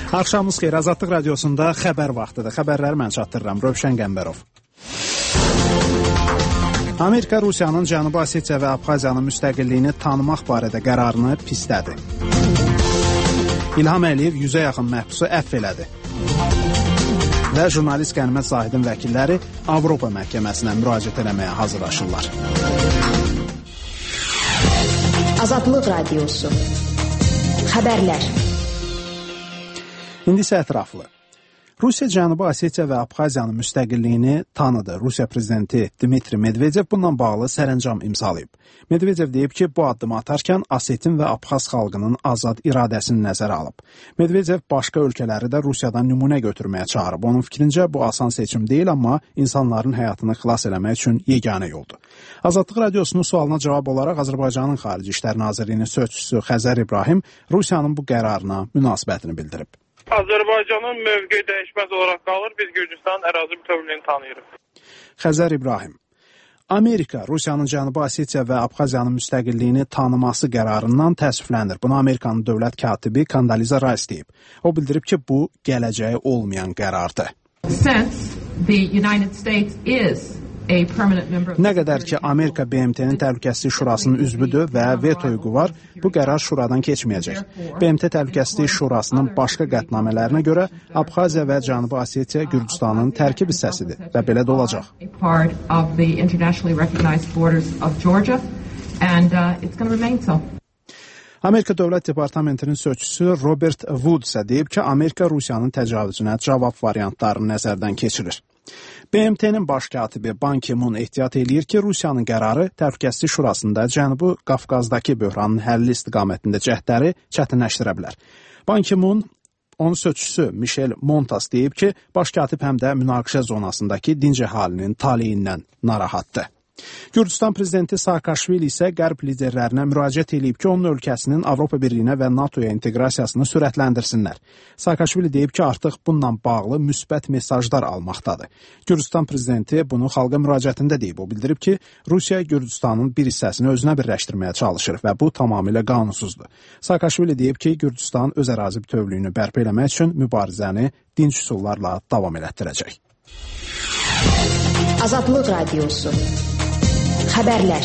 Axşamınız xeyir. Azadlıq radiosunda xəbər vaxtıdır. Xəbərləri mən çatdırıram. Rövşən Qəmbərov. Amerika Rusiyanın Cənubi Osetiya və Abxaziyanın müstəqilliyini tanımaq barədə qərarını pislədi. İlham Əliyev 100-ə yaxın məhbusu əfv elədi. Və jurnalist Qənimət Zahidin vəkilləri Avropa məhkəməsinə müraciət eləməyə hazırlaşırlar. Azadlıq radiosu. Xəbərlər. İndi isə ətraflı. Rusiya Cənubi Osetiya və Abxaziyanın müstəqilliyini tanıdı. Rusiya prezidenti Dmitri Medvedev bundan bağlı sərəncam imzalayıb. Medvedev deyib ki, bu addımı atarkən Osetin və Abxaz xalqının azad iradəsini nəzərə alıb. Medvedev başqa ölkələri də Rusiyadan nümunə götürməyə çağırıb. Onun fikrincə bu asan seçim deyil, amma insanların həyatını xilas eləmək üçün yeganə yoldur. Azadlıq radiosunun sualına cavab olaraq Azərbaycanın Xarici İşlər Nazirliyinin sözçüsü Xəzər İbrahim Rusiyanın bu qərarına münasibətini bildirib. Azərbaycanın mövqeyi dəyişməz olaraq qalır. Biz Gürcüstanın ərazi bütövlüyünü tanıyırıq. Xəzər İbrahim. Amerika Rusiyanın Cənubi Osetiya və Abxaziyanın müstəqilliyini tanıması qərarından təəssüflənir. Bunu Amerikanın dövlət katibi Kondoliza Rice deyib. O bildirib ki, bu gələcəyi olmayan qərardır. Nə qədər ki, Amerika BMT-nin Təhlükəsizlik Şurasının üzvüdür və veto hüququ var, bu qərar Şuradan keçməyəcək. BMT Təhlükəsizlik Şurasının başqa qətnamələrinə görə Abxaziya və Cənubi Osetiya Gürcüstanın tərkib hissəsidir və belə də olacaq. Amerika Dövlət Departamentinin sözçüsü Robert Wood isə deyib ki, Amerika Rusiyanın təcavüzünə cavab variantlarını nəzərdən keçirir. BMT-nin baş katibi Ban Ki-moon ehtiyat eləyir ki, Rusiyanın qərarı Təhlükəsizlik Şurasında Cənubi Qafqazdakı böhranın həlli istiqamətində cəhdləri çətinləşdirə bilər. Ban Ki-moon, onun sözçüsü Michel Montas deyib ki, baş katib həm də münaqişə zonasındakı dinc əhalinin taleyindən narahatdır. Gürcüstan prezidenti Saakashvili isə qərb liderlərinə müraciət edib ki, onun ölkəsinin Avropa Birliyinə və NATO-ya inteqrasiyasını sürətləndirsinlər. Saakashvili deyib ki, artıq bununla bağlı müsbət mesajlar almaqdadır. Gürcüstan prezidenti bunu xalqa müraciətində deyib. O bildirib ki, Rusiya Gürcüstanın bir hissəsini özünə birləşdirməyə çalışır və bu tamamilə qanunsuzdur. Saakashvili deyib ki, Gürcüstan öz ərazi bütövlüyünü bərpa eləmək üçün mübarizəni dinc üsullarla davam elətdirəcək. Azadlıq radiosu. Xəbərlər.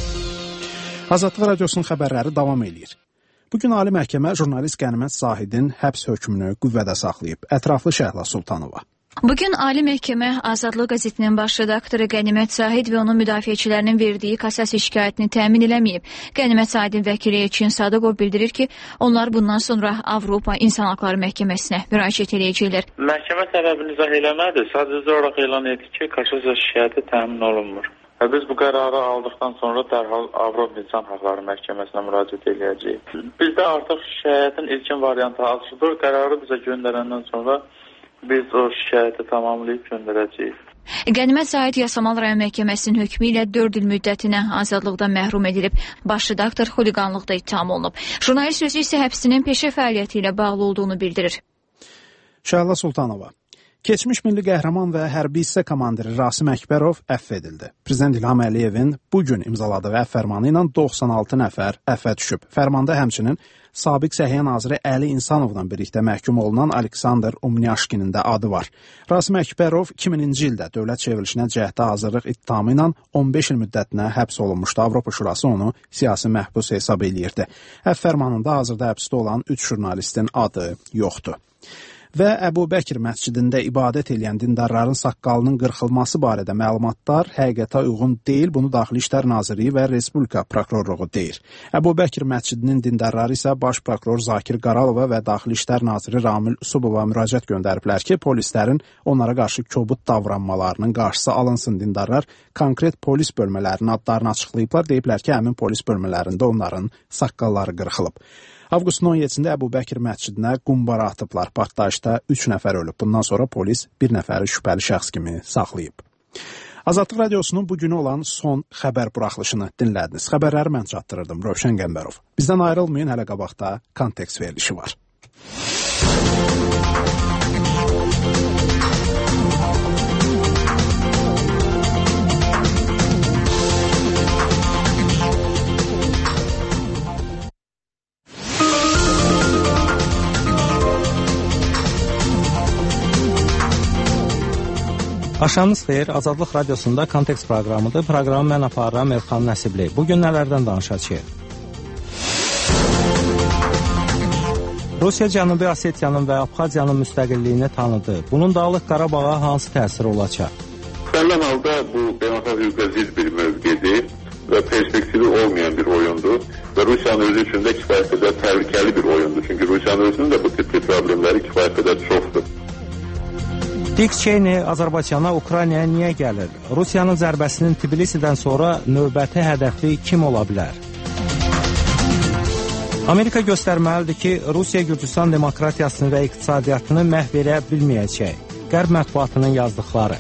Azadlıq radiosunun xəbərləri davam eləyir. Bugün Ali Məhkəmə jurnalist Qənimət Zahidin həbs hökmünü qüvvədə saxlayıb. Ətraflı Şəhla Sultanova. Bugün Ali Məhkəmə Azadlıq qəzetinin baş redaktoru Qənimət Zahid və onun müdafiəçilərinin verdiyi kassasiya şikayətini təmin eləməyib. Qənimət Zahidin vəkili Elçin Sadıqov bildirir ki, onlar bundan sonra Avropa İnsan Haqları Məhkəməsinə müraciət edəcəklər. Məhkəmə səbəbini izah eləmədi. Sadəcə olaraq elan etdi ki, kassasiya şikayəti təmin olunmur. Biz bu qərarı aldıqdan sonra dərhal Avropa İnsan Haqları Məhkəməsinə müraciət edəcəyik. Bizdə artıq şikayətin ilkin variantı hazırdır. Qərarı bizə göndərəndən sonra biz o şikayəti tamamlayıb göndərəcəyik. Qənimət Zahid Yasamal rayon məhkəməsinin hökmü ilə 4 il müddətinə azadlıqdan məhrum edilib. Baş redaktor xuliqanlıqda ittiham olunub. Jurnalist özü isə həbsinin peşə fəaliyyəti ilə bağlı olduğunu bildirir. Şəhla Sultanova. Keçmiş milli qəhrəman və hərbi hissə komandiri Rasim Əkbərov əfv edildi. Prezident İlham Əliyevin bugün imzaladığı əfv fərmanı ilə 96 nəfər əfvə düşüb. Fərmanda həmçinin sabiq Səhiyyə naziri Əli İnsanovla birlikdə məhkum olunan Aleksandr Umniaşkinin də adı var. Rasim Əkbərov 2000-ci ildə dövlət çevrilişinə cəhdə hazırlıq ittihamı ilə 15 il müddətinə həbs olunmuşdu. Avropa Şurası onu siyasi məhbus hesab eləyirdi. Əfv fərmanında hazırda həbsdə olan 3 jurnalistin adı yoxdur. Və Əbu Bəkir məscidində ibadət edən dindarların saqqalının qırxılması barədə məlumatlar həqiqətə uyğun deyil, bunu Daxili İşlər Nazirliyi və Respublika Prokurorluğu deyir. Əbu Bəkir məscidinin dindarları isə Baş Prokuror Zakir Qaralova və Daxili İşlər Naziri Ramil Usubova müraciət göndəriblər ki, polislərin onlara qarşı kobud davranmalarının qarşısı alınsın. Dindarlar konkret polis bölmələrinin adlarını açıqlayıblar, deyiblər ki, həmin polis bölmələrində onların saqqalları qırxılıb. Avqustun 17-də Əbu Bəkir məscidinə qumbara atıblar. Partlayışda 3 nəfər ölüb. Bundan sonra polis bir nəfəri şübhəli şəxs kimi saxlayıb. Azadlıq radiosunun bugünü olan son xəbər buraxılışını dinlədiniz. Xəbərləri mən çatdırırdım. Rövşən Qəmbərov. Bizdən ayrılmayın, hələ qabaqda kontekst verilişi var. Axşamınız xeyir, Azadlıq Radiosunda Kontekst proqramıdır. Proqramı mən aparıram Elxan Nəsibli. Bugün nələrdən danışacağıq? Rusiya Cənubi Osetiyanın və Abxaziyanın müstəqilliyini tanıdı. Bunun Dağlıq Qarabağa hansı təsiri olacaq? Müstəqil halda bu beynəlxalq hüquqa zidd bir mövqedir və perspektivi olmayan bir oyundur və Rusiyanın özü üçün də kifayət qədər təhlükəli bir oyundur. Çünki Rusiyanın özünün də bu tipli problemləri kifayət qədər çoxdur. Dick Cheney Azərbaycana, Ukraynaya niyə gəlir? Rusiyanın zərbəsinin Tbilisidən sonra növbəti hədəfi kim ola bilər? Amerika göstərməlidir ki, Rusiya Gürcüstan demokratiyasını və iqtisadiyyatını məhv edə bilməyəcək. Qərb mətbuatının yazdıqları.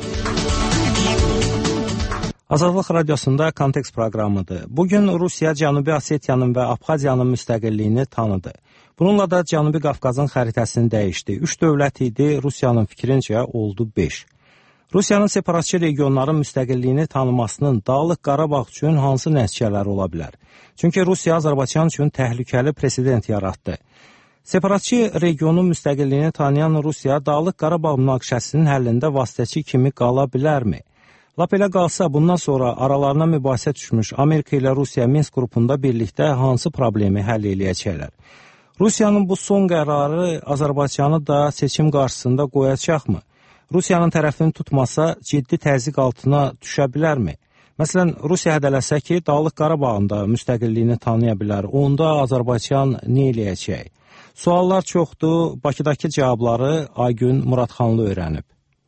Azadlıq Radiosunda Kontekst proqramıdır. Bugün Rusiya Cənubi Osetiyanın və Abxaziyanın müstəqilliyini tanıdı. Bununla da Cənubi Qafqazın xəritəsini dəyişdi. 3 dövlət idi, Rusiyanın fikrincə oldu 5. Rusiyanın separatçı regionların müstəqilliyini tanımasının Dağlıq Qarabağ üçün hansı nəticələri ola bilər? Çünki Rusiya Azərbaycan üçün təhlükəli president yaratdı. Separatçı regionun müstəqilliyini tanıyan Rusiya Dağlıq Qarabağ münaqişəsinin həllində vasitəçi kimi qala bilərmi? Lap elə qalsa, bundan sonra aralarına mübahisə düşmüş Amerika ilə Rusiya Minsk qrupunda birlikdə hansı problemi həll eləyəcəklər? Rusiyanın bu son qərarı Azərbaycanı da seçim qarşısında qoyacaqmı? Rusiyanın tərəfini tutmasa ciddi təzyiq altına düşə bilərmi? Məsələn, Rusiya hədələsə ki, Dağlıq Qarabağın da müstəqilliyini tanıya bilər. Onda Azərbaycan nə eləyəcək? Suallar çoxdur. Bakıdakı cavabları Aygün Muradxanlı öyrənib.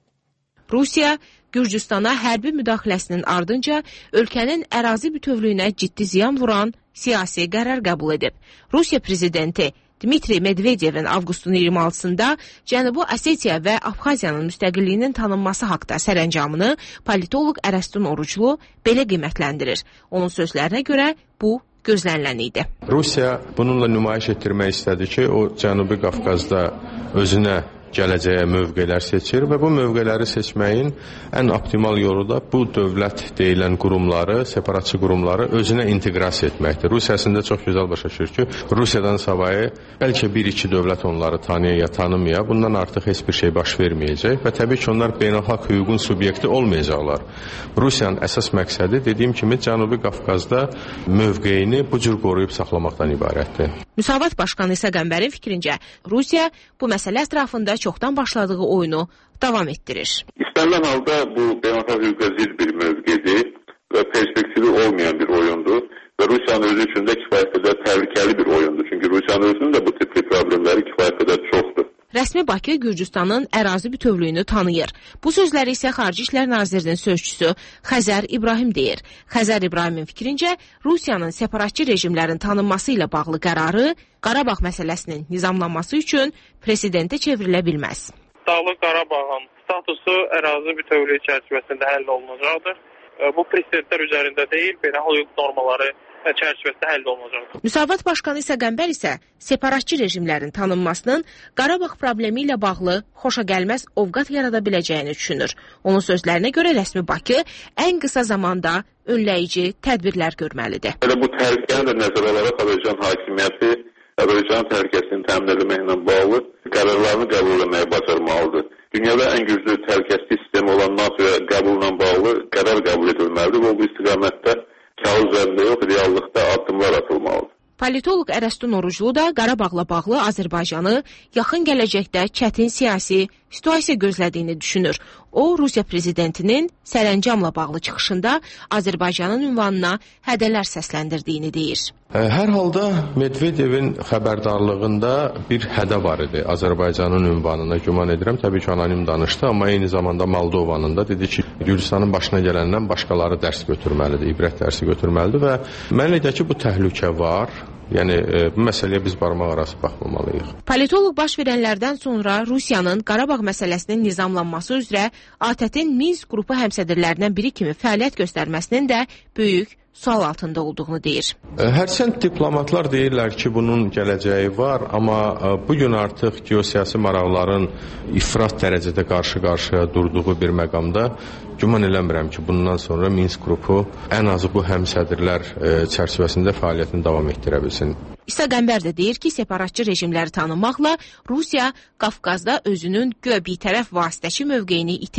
Rusiya Gürcüstana hərbi müdaxiləsinin ardınca ölkənin ərazi bütövlüyünə ciddi ziyan vuran siyasi qərar qəbul edib. Rusiya prezidenti Dmitri Medvedevin avqustun 26-sında Cənubi Osetiya və Abxaziyanın müstəqilliyinin tanınması haqda sərəncamını politoloq Ərəstun Oruclu belə qiymətləndirir. Onun sözlərinə görə bu gözlənilən idi. Rusiya bununla nümayiş etdirmək istədi ki, o Cənubi Qafqazda özünə gələcəyə mövqelər seçir və bu mövqeləri seçməyin ən optimal yolu da bu dövlət deyilən qurumları, separatçı qurumları özünə inteqrasiya etməkdir. Rusiya əslində çox gözəl başa düşür ki, Rusiyadan savayı bəlkə bir-iki dövlət onları tanıya ya tanımaya, bundan artıq heç bir şey baş verməyəcək və təbii ki, onlar beynəlxalq hüququn subyekti olmayacaqlar. Rusiyanın əsas məqsədi, dediyim kimi, Cənubi Qafqazda mövqeyini bu cür qoruyub saxlamaqdan ibarətdir. Müsavat Başqanı İsa Qəmbərin fikrincə, Rusiya bu məsələ ətrafında çoxdan başladığı oyunu davam etdirir. İstənilən halda bu beynəlxalq hüquqa zidd bir mövqedir və perspektivi olmayan bir oyundur və Rusiyanın özü üçün də kifayət qədər təhlükəli bir oyundur. Çünki Rusiyanın özünün də bu tipli problemləri kifayət qədər çoxdur. Rəsmi Bakı Gürcüstanın ərazi bütövlüyünü tanıyır. Bu sözləri isə Xarici İşlər Nazirinin sözçüsü Xəzər İbrahim deyir. Xəzər İbrahimin fikrincə, Rusiyanın separatçı rejimlərin tanınması ilə bağlı qərarı Qarabağ məsələsinin nizamlanması üçün prezidentə çevrilə bilməz. Dağlıq Qarabağın statusu ərazi bütövlüyü çərçivəsində həll olunacaqdır. Bu prezidentlər üzərində deyil, beynəlxalq hüquq normaları çərçivəsində həll olunacaqdır. Müsavat Başqanı İsa Qəmbər isə separatçı rejimlərin tanınmasının Qarabağ problemi ilə bağlı xoşagəlməz ovqat yarada biləcəyini düşünür. Onun sözlərinə görə rəsmi Bakı ən qısa zamanda önləyici tədbirlər görməlidir. Elə bu təhlükəni də nəzərə alaraq Azərbaycan hakimiyyəti Azərbaycan təhlükəsini təmin etməklə bağlı qərarlarını qəbul etməyə bacarmalıdır. Dünyada ən güclü təhlükəsizlik sistemi olan NATO-ya qəbulla bağlı qərar qəbul edilməlidir və bu istiqamətdə kağız üzərində yox, reallıqda addımlar atılmalıdır. Politoloq Ərəstun Oruclu da Qarabağla bağlı Azərbaycanı yaxın gələcəkdə çətin siyasi situasiya gözlədiyini düşünür. O, Rusiya prezidentinin sərəncamla bağlı çıxışında Azərbaycanın ünvanına hədələr səsləndirdiyini deyir. Hər halda Medvedevin xəbərdarlığında bir hədə var idi Azərbaycanın ünvanına, güman edirəm. Təbii ki, anonim danışdı, amma eyni zamanda Moldovanın da dedi ki, Gürcüstanın başına gələndən başqaları dərs götürməlidir, ibrət dərsi götürməlidir və mənə elə ki, bu təhlükə var. Yəni, bu məsələyə biz barmaq arası baxmamalıyıq. Politoloq baş verənlərdən sonra Rusiyanın Qarabağ məsələsinin nizamlanması üzrə ATƏT-in Minsk qrupu həmsədrlərindən biri kimi fəaliyyət göstərməsinin də böyük sual altında olduğunu deyir. Hərçənd diplomatlar deyirlər ki, bunun gələcəyi var, amma bugün artıq geosiyasi maraqların ifrat dərəcədə qarşı-qarşıya durduğu bir məqamda güman eləmirəm ki, bundan sonra Minsk qrupu ən azı bu həmsədrlər çərçivəsində fəaliyyətini davam etdirə bilsin. İsa Qəmbər də deyir ki, separatçı rejimləri tanımaqla Rusiya Qafqazda özünün güya bitərəf vasitəçi mövqeyini itirib.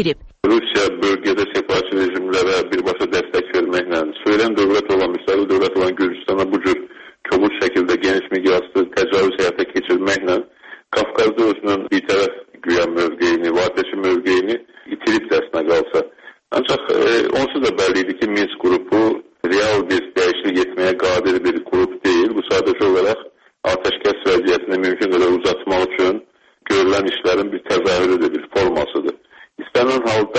Rusiya bölgədə separatist rejimlərə birbaşa dəstək verməklə, söylən dövlət olan, müstəqil dövlət olan Gürcüstana bu cür kobud şəkildə geniş miqyaslı təcavüz həyata keçirməklə Qafqazda özünün bitərəf güya mövqeyini, vadəçi mövqeyini itirib dəstinə qalsa. Ancaq onsuz da bəlli idi ki, Minsk qrupu real bir dəyişiklik etməyə qadir bir qrup deyil. Bu sadəcə olaraq atəşkəs vəziyyətini mümkün qədər uzatmaq üçün görülən işlərin bir təzahürüdür, bir formasıdır. İstənilən halda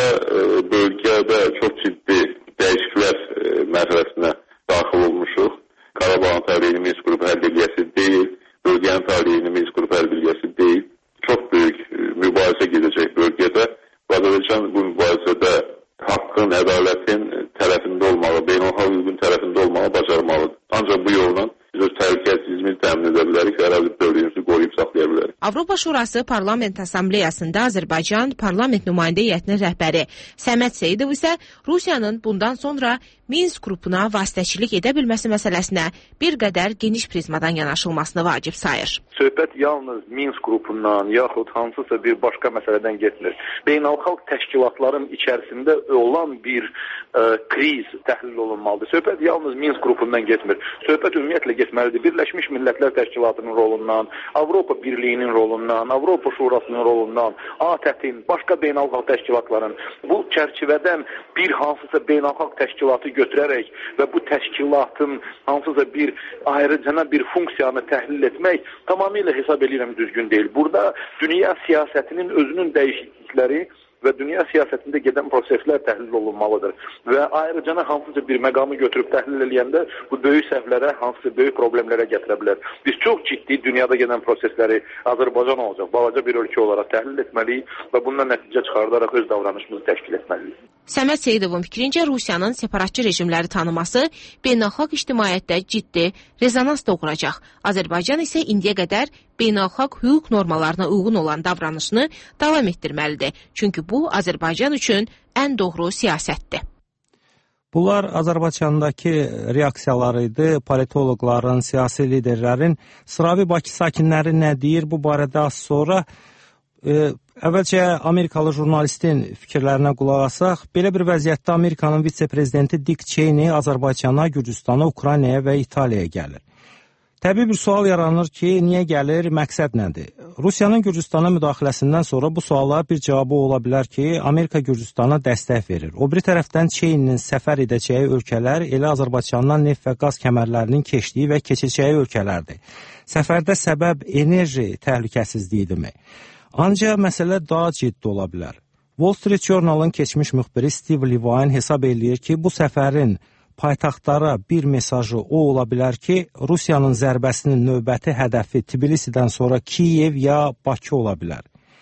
bölgədə çox ciddi dəyişikliklər mərhələsinə daxil olmuşuq. Qarabağın taleyini Minsk qrupu həll edilməsi deyil, bölgənin taleyini Minsk qrupu həll edilməsi deyil. Çox böyük mübarizə gedəcək bölgədə. Azərbaycan bu mübarizədə haqqın, ədalətin tərəfində olmalı, beynəlxalq hüququn tərəfində olmağı bacarmalıdır. Ancaq bu yolla biz öz təhlükəsizliyimizi təmin edə bilərik və ərazi bütövlüyümüzü qoruyub saxlaya bilərik. Avropa Şurası Parlament Assambleyasında Azərbaycan Parlament nümayəndə heyətinin rəhbəri Səməd Seyidov isə Rusiyanın bundan sonra Minsk qrupuna vasitəçilik edə bilməsi məsələsinə bir qədər geniş prizmadan yanaşılmasını vacib sayır. Söhbət yalnız Minsk qrupundan yaxud hansısa bir başqa məsələdən getmir. Beynəlxalq təşkilatların içərisində olan bir kriz təhlil olunmalıdır. Söhbət yalnız Minsk qrupundan getmir. Söhbət ümumiyyətlə getməlidir. Birləşmiş Millətlər Təşkilatının rolundan, Avropa Birliyinin rolundan, Avropa Şurasının rolundan, ATƏT-in, başqa beynəlxalq təşkilatların bu çərçivədən bir hansısa beynəlxalq təşkilatı götürərək və bu təşkilatın hansısa bir ayrıcana bir funksiyanı təhlil etmək tamamilə hesab edirəm düzgün deyil. Burada dünya siyasətinin özünün dəyişiklikləri və dünya siyasətində gedən proseslər təhlil olunmalıdır. Və ayrıcana hansısa bir məqamı götürüb təhlil edəndə bu böyük səhvlərə, hansısa böyük problemlərə gətirə bilər. Biz çox ciddi dünyada gedən prosesləri Azərbaycan olacaq, balaca bir ölkə olaraq təhlil etməliyik və bundan nəticə çıxardaraq öz davranışımızı təşkil etməliyik. Səməd Seyidovun fikrincə Rusiyanın separatçı rejimləri tanıması beynəlxalq ictimaiyyətdə ciddi rezonans doğuracaq. Azərbaycan isə indiyə qədər beynəlxalq hüquq normalarına uyğun olan davranışını davam etdirməlidir. Çünki bu Azərbaycan üçün ən doğru siyasətdir. Bunlar Azərbaycandakı reaksiyaları idi. Politoloqların, siyasi liderlərin, sıravi Bakı sakinləri nə deyir bu barədə az sonra? Əvvəlcə Amerikalı jurnalistin fikirlərinə qulaq asaq. Belə bir vəziyyətdə Amerikanın vitse-prezidenti Dick Cheney Azərbaycana, Gürcüstana, Ukraynaya və İtaliyaya gəlir. Təbii bir sual yaranır ki, niyə gəlir, məqsəd nədir? Rusiyanın Gürcüstana müdaxiləsindən sonra bu suala bir cavabı ola bilər ki, Amerika Gürcüstana dəstək verir. O biri tərəfdən Çeynin səfər edəcəyi ölkələr elə Azərbaycandan neft və qaz kəmərlərinin keçdiyi və keçəcəyi ölkələrdir. Səfərdə səbəb enerji təhlükəsizliyidirmi? Ancaq məsələ daha ciddi ola bilər. Wall Street Journal'ın keçmiş müxbiri Steve Levine hesab eləyir ki, bu səfərin paytaxtlara bir mesajı o ola bilər ki, Rusiyanın zərbəsinin növbəti hədəfi Tbilisidən sonra Kiyev ya Bakı ola bilər.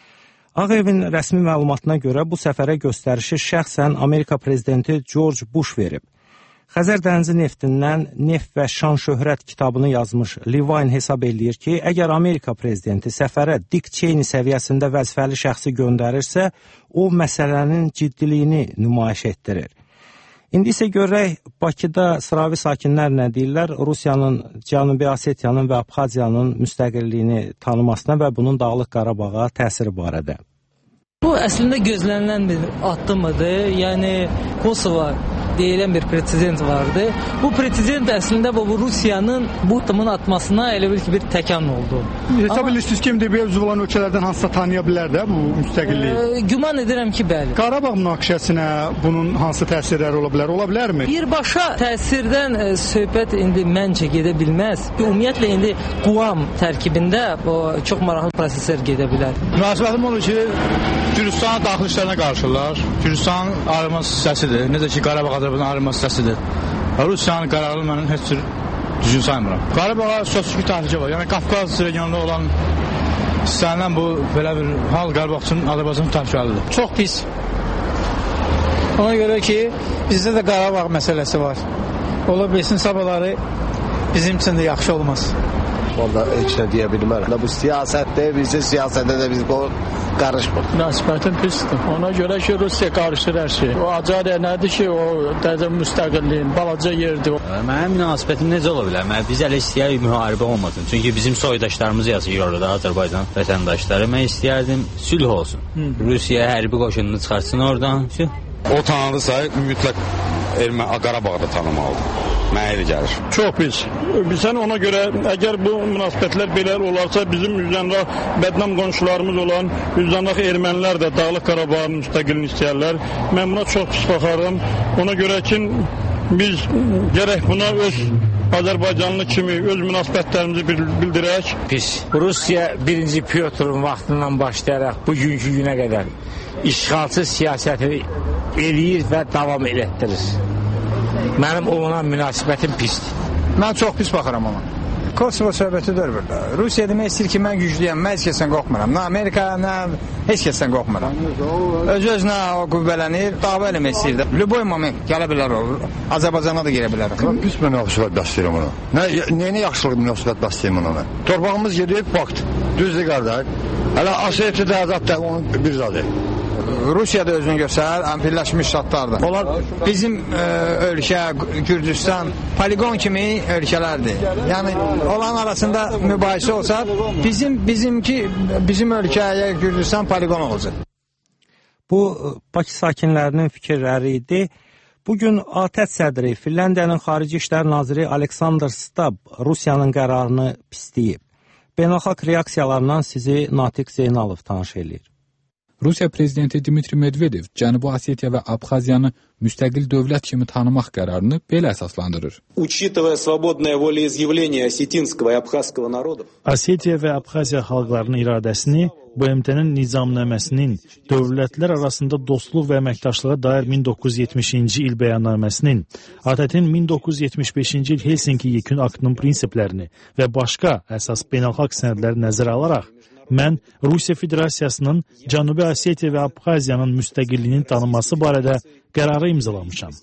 Ağ Evin rəsmi məlumatına görə bu səfərə göstərişi şəxsən Amerika prezidenti George Bush verib. Xəzər dənizi neftindən Neft və Şan Şöhrət kitabını yazmış Levine hesab eləyir ki, əgər Amerika prezidenti səfərə Dick Cheney səviyyəsində vəzifəli şəxsi göndərirsə, o məsələnin ciddiliyini nümayiş etdirir. İndi isə görək, Bakıda sıravi sakinlər nə deyirlər Rusiyanın Cənubi Osetiyanın və Abxaziyanın müstəqilliyini tanımasına və bunun Dağlıq Qarabağa təsiri barədə. Bu əslində gözlənilən bir addımıdır. Yəni Kosova deyilən bir president vardı. Bu president əslində bu Rusiyanın bu addımın atmasına elə bil ki bir təkan oldu. Hesab edirsiniz ki, MDB üzv olan ölkələrdən hansısa tanıya bilər də bu müstəqilliyi? Güman edirəm ki, bəli. Qarabağ münaqişəsinə bunun hansı təsirləri ola bilər? Ola bilərmi? Birbaşa təsirdən söhbət indi məncə gedə bilməz. Ümumiyyətlə indi Quam tərkibində o çox maraqlı proseslər gedə bilər. Münasibətim odur ki, Gürcüstanın daxili işlərinə qarşılar. Gürcüstanın ayrılmaz hissəsidir. Necə ki, Qarabağ Azərbaycanın ayrılmaz hissəsidir. Rusiyanın qərarını mənim heç cür düzgün saymıram. Qarabağa sosial təhlükə var. Yəni Qafqaz regionunda olan hissələrindən bu belə bir hal Qarabağ üçün Azərbaycan təhlükəlidir. Çox pis. Ona görə ki, bizdə də Qarabağ məsələsi var. Ola bilsin sabahları bizim üçün də yaxşı olmaz. Onda heç nə deyə bilmərəm. Bu siyasətdir, bizə siyasətdə də biz qarışmır. Münasibətin pisdir. Ona görə ki, Rusiya qarışır hər şey. O acayip nədir ki, o dəzə müstəqilliyin balaca yerdir. Mənim münasibətim necə ola bilər? Biz elə istəyərik müharibə olmasın. Çünki bizim soydaşlarımız yaşayır orada, Azərbaycan vətəndaşları. Mən istəyərdim sülh olsun. Rusiya hərbi qoşununu çıxartsın oradan. O tanınırsa mütləq Qarabağda tanımalıdır. Mənə elə gəlir. Çox pis. Bizən ona görə əgər bu münasibətlər belə olarsa bizim üzənraq bədnam qonşularımız olan üzənraq ermənilər də Dağlıq Qarabağın müstəqilini istəyərlər. Mən buna çox pis baxarım. Ona görə ki biz gərək buna öz Azərbaycanlı kimi öz münasibətlərimizi bildirək. Pis. Rusiya 1-ci Pyotrun vaxtından başlayaraq bugünkü günə qədər işğalçı siyasəti eləyir və davam elətdirir. Mənim ona münasibətim pisdir. Mən çox pis baxıram ona. Kosovo söhbəti deyil burada. Rusiya demək istəyir ki, mən güclüyəm, mən heç kəsdən qorxmuram. Nə Amerika, nə heç kəsdən qorxmuram. Öz-özünə o qüvvələnir, dava eləmək istəyir də. Lüboy moment gələ bilər o. Azərbaycana da girə bilər. Pis münasibət bəsləyirəm ona. Nəyinə yaxşılıq münasibət bəsləyirəm ona? Torpağımız gedib, baxt, düzdür qardaş. Hələ Asiyeti də azad da onun bir zadı. Rusiya da özünü göstərir, Birləşmiş Ştatlar da. Onlar bizim ölkə, Gürcüstan, poligon kimi ölkələrdir. Yəni, onların arasında mübahisə olsa, bizim ölkəyə Gürcüstan poligon olacaq. Bu, Bakı sakinlərinin fikirləri idi. Bugün ATƏT sədri, Finlandiyanın Xarici İşlər Naziri Aleksandr Stab Rusiyanın qərarını pisləyib. Beynəlxalq reaksiyalarından sizi Natiq Zeynalov tanış eləyir. Rusiya prezidenti Dmitri Medvedev Cənubi Osetiya və Abxaziyanı müstəqil dövlət kimi tanımaq qərarını belə əsaslandırır. Osetiya və Abxaziya xalqlarının iradəsini BMT-nin nizamnaməsinin, dövlətlər arasında dostluq və əməkdaşlığa dair 1970-ci il bəyannaməsinin, ATƏT-in 1975-ci il Helsinki yekun aktının prinsiplərini və başqa əsas beynəlxalq sənədləri nəzərə alaraq, mən Rusiya Federasiyasının Cənubi Osetiya və Abxaziyanın müstəqilliyinin tanınması barədə qərarı imzalamışam.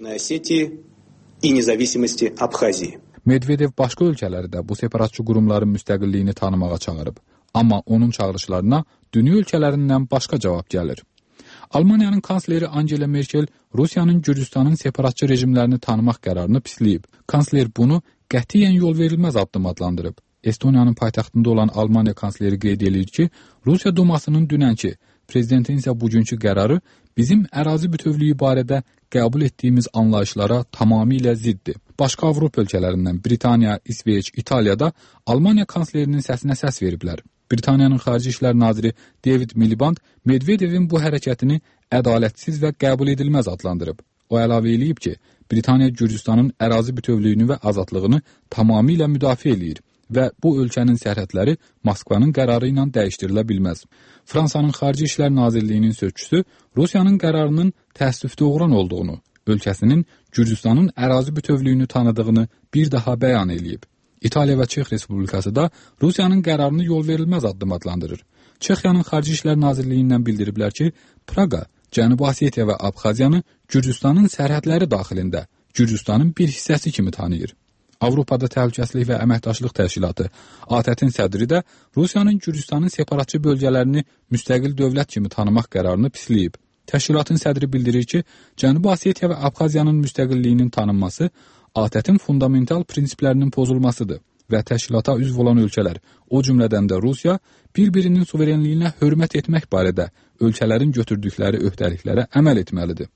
Medvedev başqa ölkələri də bu separatçı qurumların müstəqilliyini tanımağa çağırıb. Amma onun çağırışlarına dünya ölkələrindən başqa cavab gəlir. Almaniyanın kansleri Angela Merkel Rusiyanın Gürcüstanın separatçı rejimlərini tanımaq qərarını pisləyib. Kansler bunu qətiyyən yol verilməz addım adlandırıb. Estoniyanın paytaxtında olan Almaniya kansleri qeyd edir ki, Rusiya Dumasının dünənki, prezidentin isə bugünkü qərarı bizim ərazi bütövlüyü barədə qəbul etdiyimiz anlayışlara tamamilə ziddir. Başqa Avropa ölkələrindən Britaniya, İsveç, İtaliyada Almaniya kanslerinin səsinə səs veriblər. Britaniyanın Xarici İşlər Naziri David Miliband Medvedevin bu hərəkətini ədalətsiz və qəbul edilməz adlandırıb. O əlavə eləyib ki, Britaniya Gürcüstanın ərazi bütövlüyünü və azadlığını tamamilə müdafiə eləyir və bu ölkənin sərhədləri Moskvanın qərarı ilə dəyişdirilə bilməz. Fransanın Xarici İşlər Nazirliyinin sözçüsü Rusiyanın qərarının təəssüf doğuran olduğunu, ölkəsinin Gürcüstanın ərazi bütövlüyünü tanıdığını bir daha bəyan eləyib. İtaliya və Çex Respublikası da Rusiyanın qərarını yol verilməz addım adlandırır. Çexiyanın Xarici İşlər Nazirliyindən bildiriblər ki, Praqa, Cənubi Osetiya və Abxaziyanı Gürcüstanın sərhədləri daxilində Gürcüstanın bir hissəsi kimi tanıyır. Avropada Təhlükəsizlik və Əməkdaşlıq Təşkilatı, ATƏT-in sədri də Rusiyanın Gürcüstanın separatçı bölgələrini müstəqil dövlət kimi tanımaq qərarını pisləyib. Təşkilatın sədri bildirir ki, Cənubi Osetiya və Abxaziyanın müstəqilliyinin tanınması ATƏT-in fundamental prinsiplərinin pozulmasıdır və təşkilata üzv olan ölkələr, o cümlədən də Rusiya, bir-birinin suverenliyinə hörmət etmək barədə ölkələrin götürdükləri öhdəliklərə əməl etməlidir.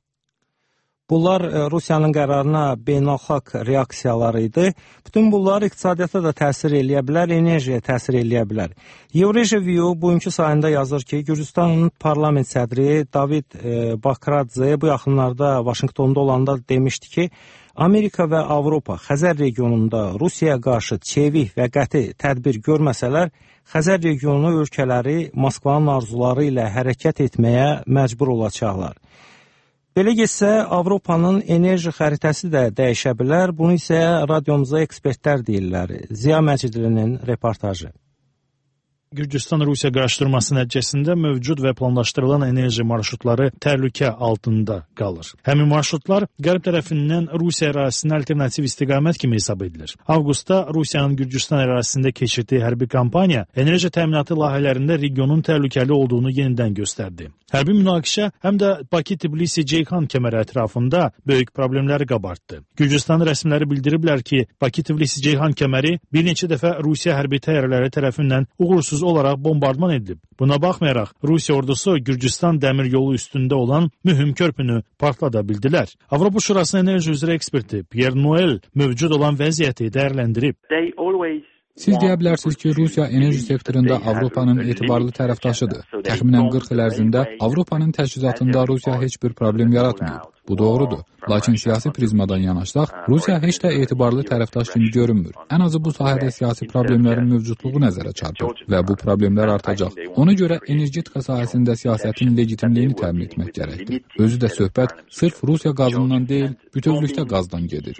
Bunlar Rusiyanın qərarına beynəlxalq reaksiyaları idi. Bütün bunlar iqtisadiyyata da təsir eləyə bilər, enerjiyə təsir eləyə bilər. Eurasia View bugünkü sayında yazır ki, Gürcüstanın parlament sədri David Bakradze bu yaxınlarda Vaşinqtonda olanda demişdi ki, Amerika və Avropa Xəzər regionunda Rusiyaya qarşı çevik və qəti tədbir görməsələr, Xəzər regionu ölkələri Moskvanın arzuları ilə hərəkət etməyə məcbur olacaqlar. Belə getsə, Avropanın enerji xəritəsi də dəyişə bilər. Bunu isə radiomuza ekspertlər deyirlər. Ziya Məcidlinin reportajı. Gürcüstan-Rusiya qarşıdurması nəticəsində mövcud və planlaşdırılan enerji marşrutları təhlükə altında qalır. Həmin marşrutlar qərb tərəfindən Rusiya ərazisinin alternativ istiqamət kimi hesab edilir. Avqustda Rusiyanın Gürcüstan ərazisində keçirdiyi hərbi kampaniya enerji təminatı layihələrində regionun təhlükəli olduğunu yenidən göstərdi. Hərbi münaqişə həm də Bakı-Tbilisi-Ceyhan kəməri ətrafında böyük problemləri qabartdı. Gürcüstan rəsmiləri bildiriblər ki, Bakı-Tbilisi-Ceyhan kəməri bir neçə dəfə Rusiya hərbi təyyarələri tərəfindən uğursuz olaraq bombardman edilib. Buna baxmayaraq, Rusiya ordusu Gürcüstan dəmir yolu üstündə olan mühüm körpünü partlada bildilər. Avropa Şurasının enerji üzrə eksperti Pierre Noel mövcud olan vəziyyəti dəyərləndirib. Siz deyə bilərsiniz ki, Rusiya enerji sektorunda Avropanın etibarlı tərəfdaşıdır. Təxminən 40 il ərzində Avropanın təchizatında Rusiya heç bir problem yaratmayıb. Bu doğrudur. Lakin siyasi prizmadan yanaşsaq, Rusiya heç də etibarlı tərəfdaş kimi görünmür. Ən azı bu sahədə siyasi problemlərin mövcudluğu nəzərə çarpır və bu problemlər artacaq. Ona görə energetika sahəsində siyasətin legitimliyini təmin etmək gərəkdir. Özü də söhbət sırf Rusiya qazından deyil, bütövlükdə qazdan gedir.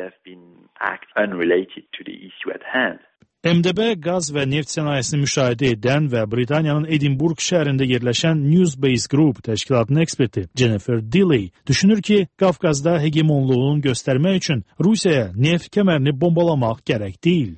MDB qaz və neft sənayesini müşahidə edən və Britaniyanın Edinburgh şəhərində yerləşən Newsbase Group təşkilatının eksperti Jennifer Dilley düşünür ki, Qafqazda hegemonluğunu göstərmək üçün Rusiyaya neft kəmərini bombalamaq gərək deyil.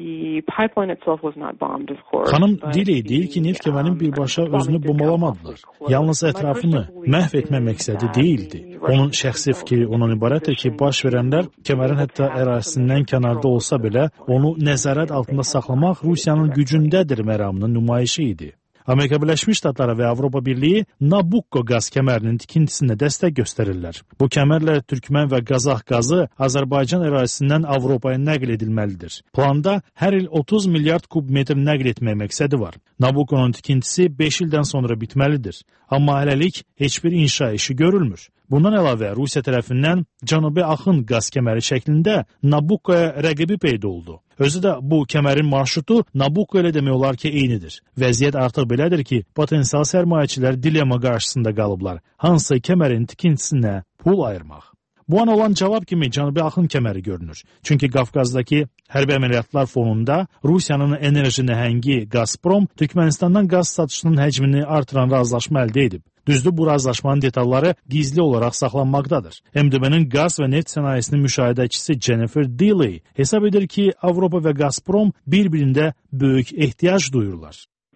Xanım Dilley deyir ki, neft kəmərinin birbaşa özünü bombalamadılar. Yalnız ətrafını məhv etmə məqsədi deyildi. Onun şəxsi fikri ondan ibarətdir ki, baş verənlər kəmərin hətta ərazisindən kənarda olsa belə, onu nəzarət altında saxlamaq Rusiyanın gücündədir məramının nümayişi idi. Amerika Birləşmiş Ştatları və Avropa Birliyi Nabucco qaz kəmərinin tikintisinə dəstək göstərirlər. Bu kəmərlə Türkmən və Qazax qazı Azərbaycan ərazisindən Avropaya nəql edilməlidir. Planda hər il 30 milyard kubmetr nəql etmək məqsədi var. Nabucco'nun tikintisi 5 ildən sonra bitməlidir. Amma hələlik heç bir inşa işi görülmür. Bundan əlavə Rusiya tərəfindən Cənubi Axın qaz kəməri şəklində Nabucco'ya rəqibi peyda oldu. Özü də bu kəmərin marşrutu Nabucco ilə demək olar ki, eynidir. Vəziyyət artıq belədir ki, potensial sərmayəçilər dilema qarşısında qalıblar. Hansı kəmərin tikintisinə pul ayırmaq? Bu an olan cavab kimi Cənubi Axın kəməri görünür. Çünki Qafqazdakı hərbi əməliyyatlar fonunda Rusiyanın enerji nəhəngi Gazprom Türkmenistandan qaz satışının həcmini artıran razılaşma əldə edib. Düzdür, bu razılaşmanın detalları gizli olaraq saxlanmaqdadır. MDB-nin qaz və neft sənayesinin müşahidəçisi Jennifer Dilley hesab edir ki, Avropa və Gazprom bir-birində böyük ehtiyac duyurlar.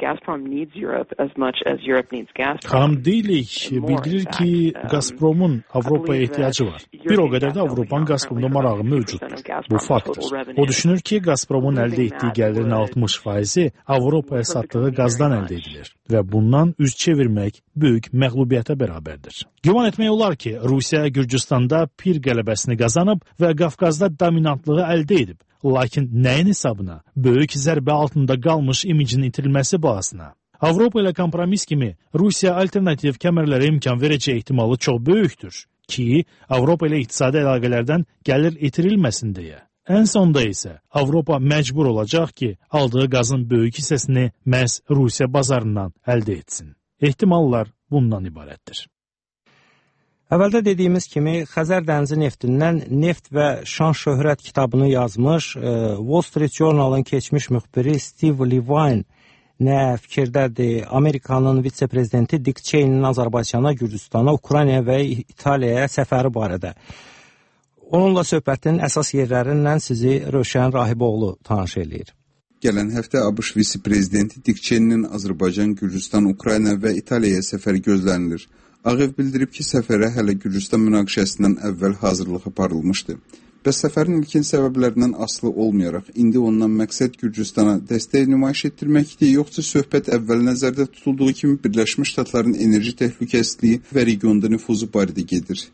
Xanım Dilley bildirir ki, Gazpromun Avropaya ehtiyacı var. Bir o qədər də Avropanın Gazpromda marağı mövcuddur. Bu faktdır. O düşünür ki, Gazpromun əldə etdiyi gəlirin 60%-i Avropaya satdığı qazdan əldə edilir və bundan üz çevirmək böyük məğlubiyyətə bərabərdir. Güman etmək olar ki, Rusiya Gürcüstanda pir qələbəsini qazanıb və Qafqazda dominantlığı əldə edib. Lakin nəyin hesabına? Böyük zərbə altında qalmış imicin itirilməsi bahasına. Avropa ilə kompromis kimi Rusiya alternativ kəmərlərə imkan verəcək ehtimalı çox böyükdür ki, Avropa ilə iqtisadi əlaqələrdən gəlir itirilməsin deyə. Ən sonda isə Avropa məcbur olacaq ki, aldığı qazın böyük hissəsini məhz Rusiya bazarından əldə etsin. Ehtimallar bundan ibarətdir. Əvvəldə dediyimiz kimi, Xəzər dənizi neftindən Neft və Şan Şöhrət kitabını yazmış Wall Street Journal'ın keçmiş müxbiri Steve Levine nə fikirdədir? Amerikanın vitse-prezidenti Dick Cheney'nin Azərbaycana, Gürcüstana, Ukraynaya və İtaliyaya səfəri barədə. Onunla söhbətin əsas yerlərindən sizi Rövşən Rahiboğlu tanış eləyir. Gələn həftə ABŞ vitse-prezidenti Dick Cheney'nin Azərbaycan, Gürcüstan, Ukrayna və İtaliyaya səfəri gözlənilir. Ağ Ev bildirib ki, səfərə hələ Gürcüstan münaqişəsindən əvvəl hazırlıq aparılmışdı. Bəs səfərin ilkin səbəblərindən asılı olmayaraq, indi ondan məqsəd Gürcüstana dəstək nümayiş etdirməkdir, yoxsa söhbət əvvəl nəzərdə tutulduğu kimi Birləşmiş Ştatların enerji təhlükəsizliyi və regionda nüfuzu barədə gedir?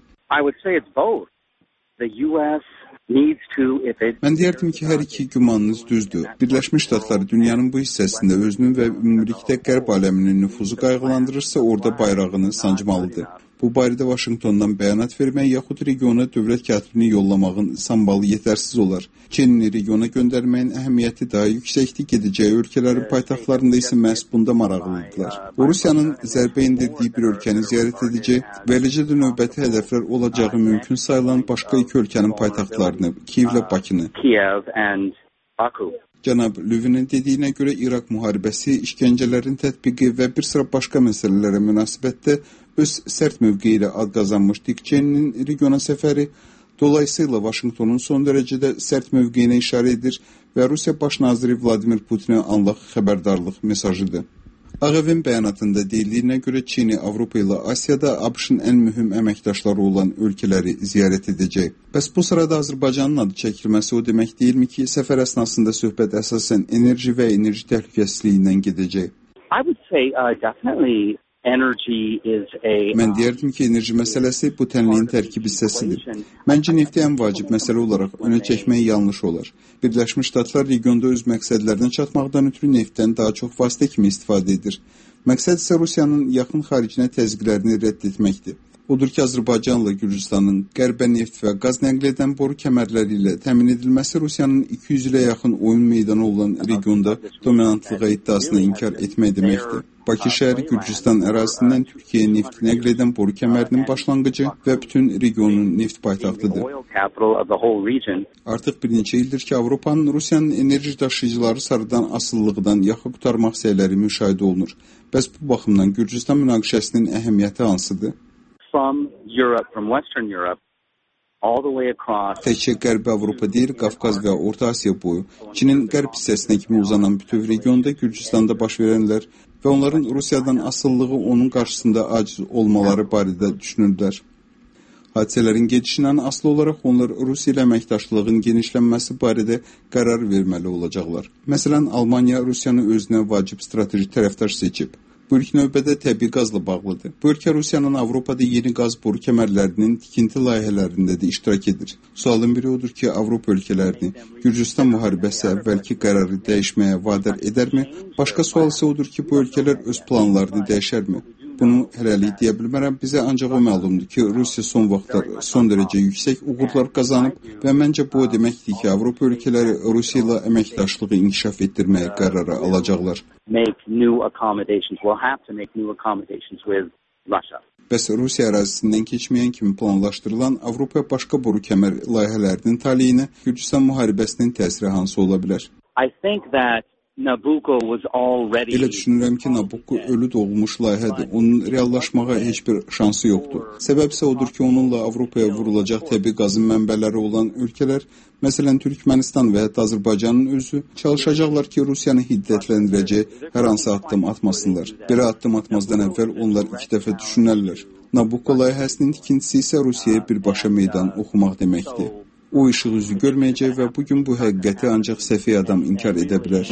Mən deyərdim ki, hər iki gümanınız düzdür. Birləşmiş Ştatlar dünyanın bu hissəsində özünün və ümumilikdə qərb aləminin nüfuzu qayğılandırırsa, orada bayrağını sancmalıdır. Bu barədə Vaşinqtondan bəyanat vermək yaxud regiona dövlət katibini yollamağın sambalı yetərsiz olar. Çinini regiona göndərməyin əhəmiyyəti daha yüksəkdir, gedəcəyi ölkələrin paytaxtlarında isə məhz bunda maraqlıdırlar. Rusiyanın zərbə indirdiyi bir ölkəni ziyarət edəcək və eləcə də növbəti hədəflər olacağı mümkün sayılan başqa iki ölkənin paytaxtlarını, Kiyev və Bakını. Cənab Lüvinin dediyinə görə İraq müharibəsi, işgəncələrin tətbiqi və bir sıra başqa məsələlərə münasibətdə öz sərt mövqeyi ilə ad qazanmış Dick Cheney'nin regiona səfəri dolayısıyla Vaşinqtonun son dərəcədə sərt mövqeyinə işarə edir və Rusiya Baş naziri Vladimir Putinə anlıq xəbərdarlıq mesajıdır. Ağ Evin bəyanatında deyildiyinə görə Çini, Avropa ilə Asiyada ABŞ-ın ən mühüm əməkdaşları olan ölkələri ziyarət edəcək. Bəs bu sırada Azərbaycanın adı çəkilməsi o demək deyilmi ki, səfər əsnasında söhbət əsasən enerji və enerji təhlükəsizliyindən gedəcək? I would say definitely energy is a Mən deyərdim ki, enerji məsələsi bu tənliyin tərkib hissəsidir. Məncə nefti ən vacib məsələ olaraq önə çəkmək yanlış olar. Birləşmiş Ştatlar regionda öz məqsədlərinə çatmaqdan ötürü neftdən daha çox vasitə kimi istifadə edir. Məqsəd isə Rusiyanın yaxın xaricinə təzyiqlərini rədd etməkdir. Odur ki, Azərbaycanla Gürcüstanın qərbə neft və qaz nəql edən boru kəmərləri ilə təmin edilməsi Rusiyanın 200 ilə yaxın oyun meydanı olan regionda dominantlığa iddiasını inkar etmək deməkdir. Bakı şəhəri Gürcüstan ərazisindən Türkiyəyə neft nəql edən boru kəmərinin başlanğıcı və bütün regionun neft paytaxtıdır. Artıq bir neçə ildir ki, Avropanın Rusiyanın enerji daşıyıcıları sarıdan asılılıqdan yaxa qurtarmaq səyləri müşahidə olunur. Bəs bu baxımdan Gürcüstan münaqişəsinin əhəmiyyəti hansıdır? Təkcə Qərbi Avropa deyil, Qafqaz və Orta Asiya boyu, Çinin qərb hissəsinə kimi uzanan bütöv regionda Gürcüstanda baş verənlər və onların Rusiyadan asılılığı onun qarşısında aciz olmaları barədə düşünürlər. Hadisələrin gedişindən asılı olaraq onlar Rusiya ilə əməkdaşlığın genişlənməsi barədə qərar verməli olacaqlar. Məsələn, Almaniya Rusiyanı özünə vacib strateji tərəfdaş seçib. Bu ilk növbədə təbii qazla bağlıdır. Bu ölkə Rusiyanın Avropada yeni qaz boru kəmərlərinin tikinti layihələrində də iştirak edir. Sualın biri odur ki, Avropa ölkələrini Gürcüstan müharibəsi əvvəlki qərarı dəyişməyə vadar edərmi? Başqa sual isə odur ki, bu ölkələr öz planlarını dəyişərmi? Bunu hələlik deyə bilmərəm. Bizə ancaq o məlumdur ki, Rusiya son vaxtlar son dərəcə yüksək uğurlar qazanıb və məncə bu o deməkdir ki, Avropa ölkələri Rusiya ilə əməkdaşlığı inkişaf etdirməyə qərarı alacaqlar. Bəs Rusiya ərazisindən keçməyən kimi planlaşdırılan Avropa başqa boru kəmər layihələrinin taleyinə Gürcüstan müharibəsinin təsiri hansı ola bilər? Elə düşünürəm ki, Nabucco ölü doğmuş layihədir. Onun reallaşmağa heç bir şansı yoxdur. Səbəb isə odur ki, onunla Avropaya vurulacaq təbii qazın mənbələri olan ölkələr, məsələn, Türkmənistan və hətta Azərbaycanın özü çalışacaqlar ki, Rusiyanı hiddətləndirəcək hər hansı addım atmasınlar. Belə addım atmazdan əvvəl onlar 2 dəfə düşünərlər. Nabucco layihəsinin tikintisi isə Rusiyaya birbaşa meydan oxumaq deməkdir. O işıq üzü görməyəcək və bugün bu həqiqəti ancaq səfih adam inkar edə bilər.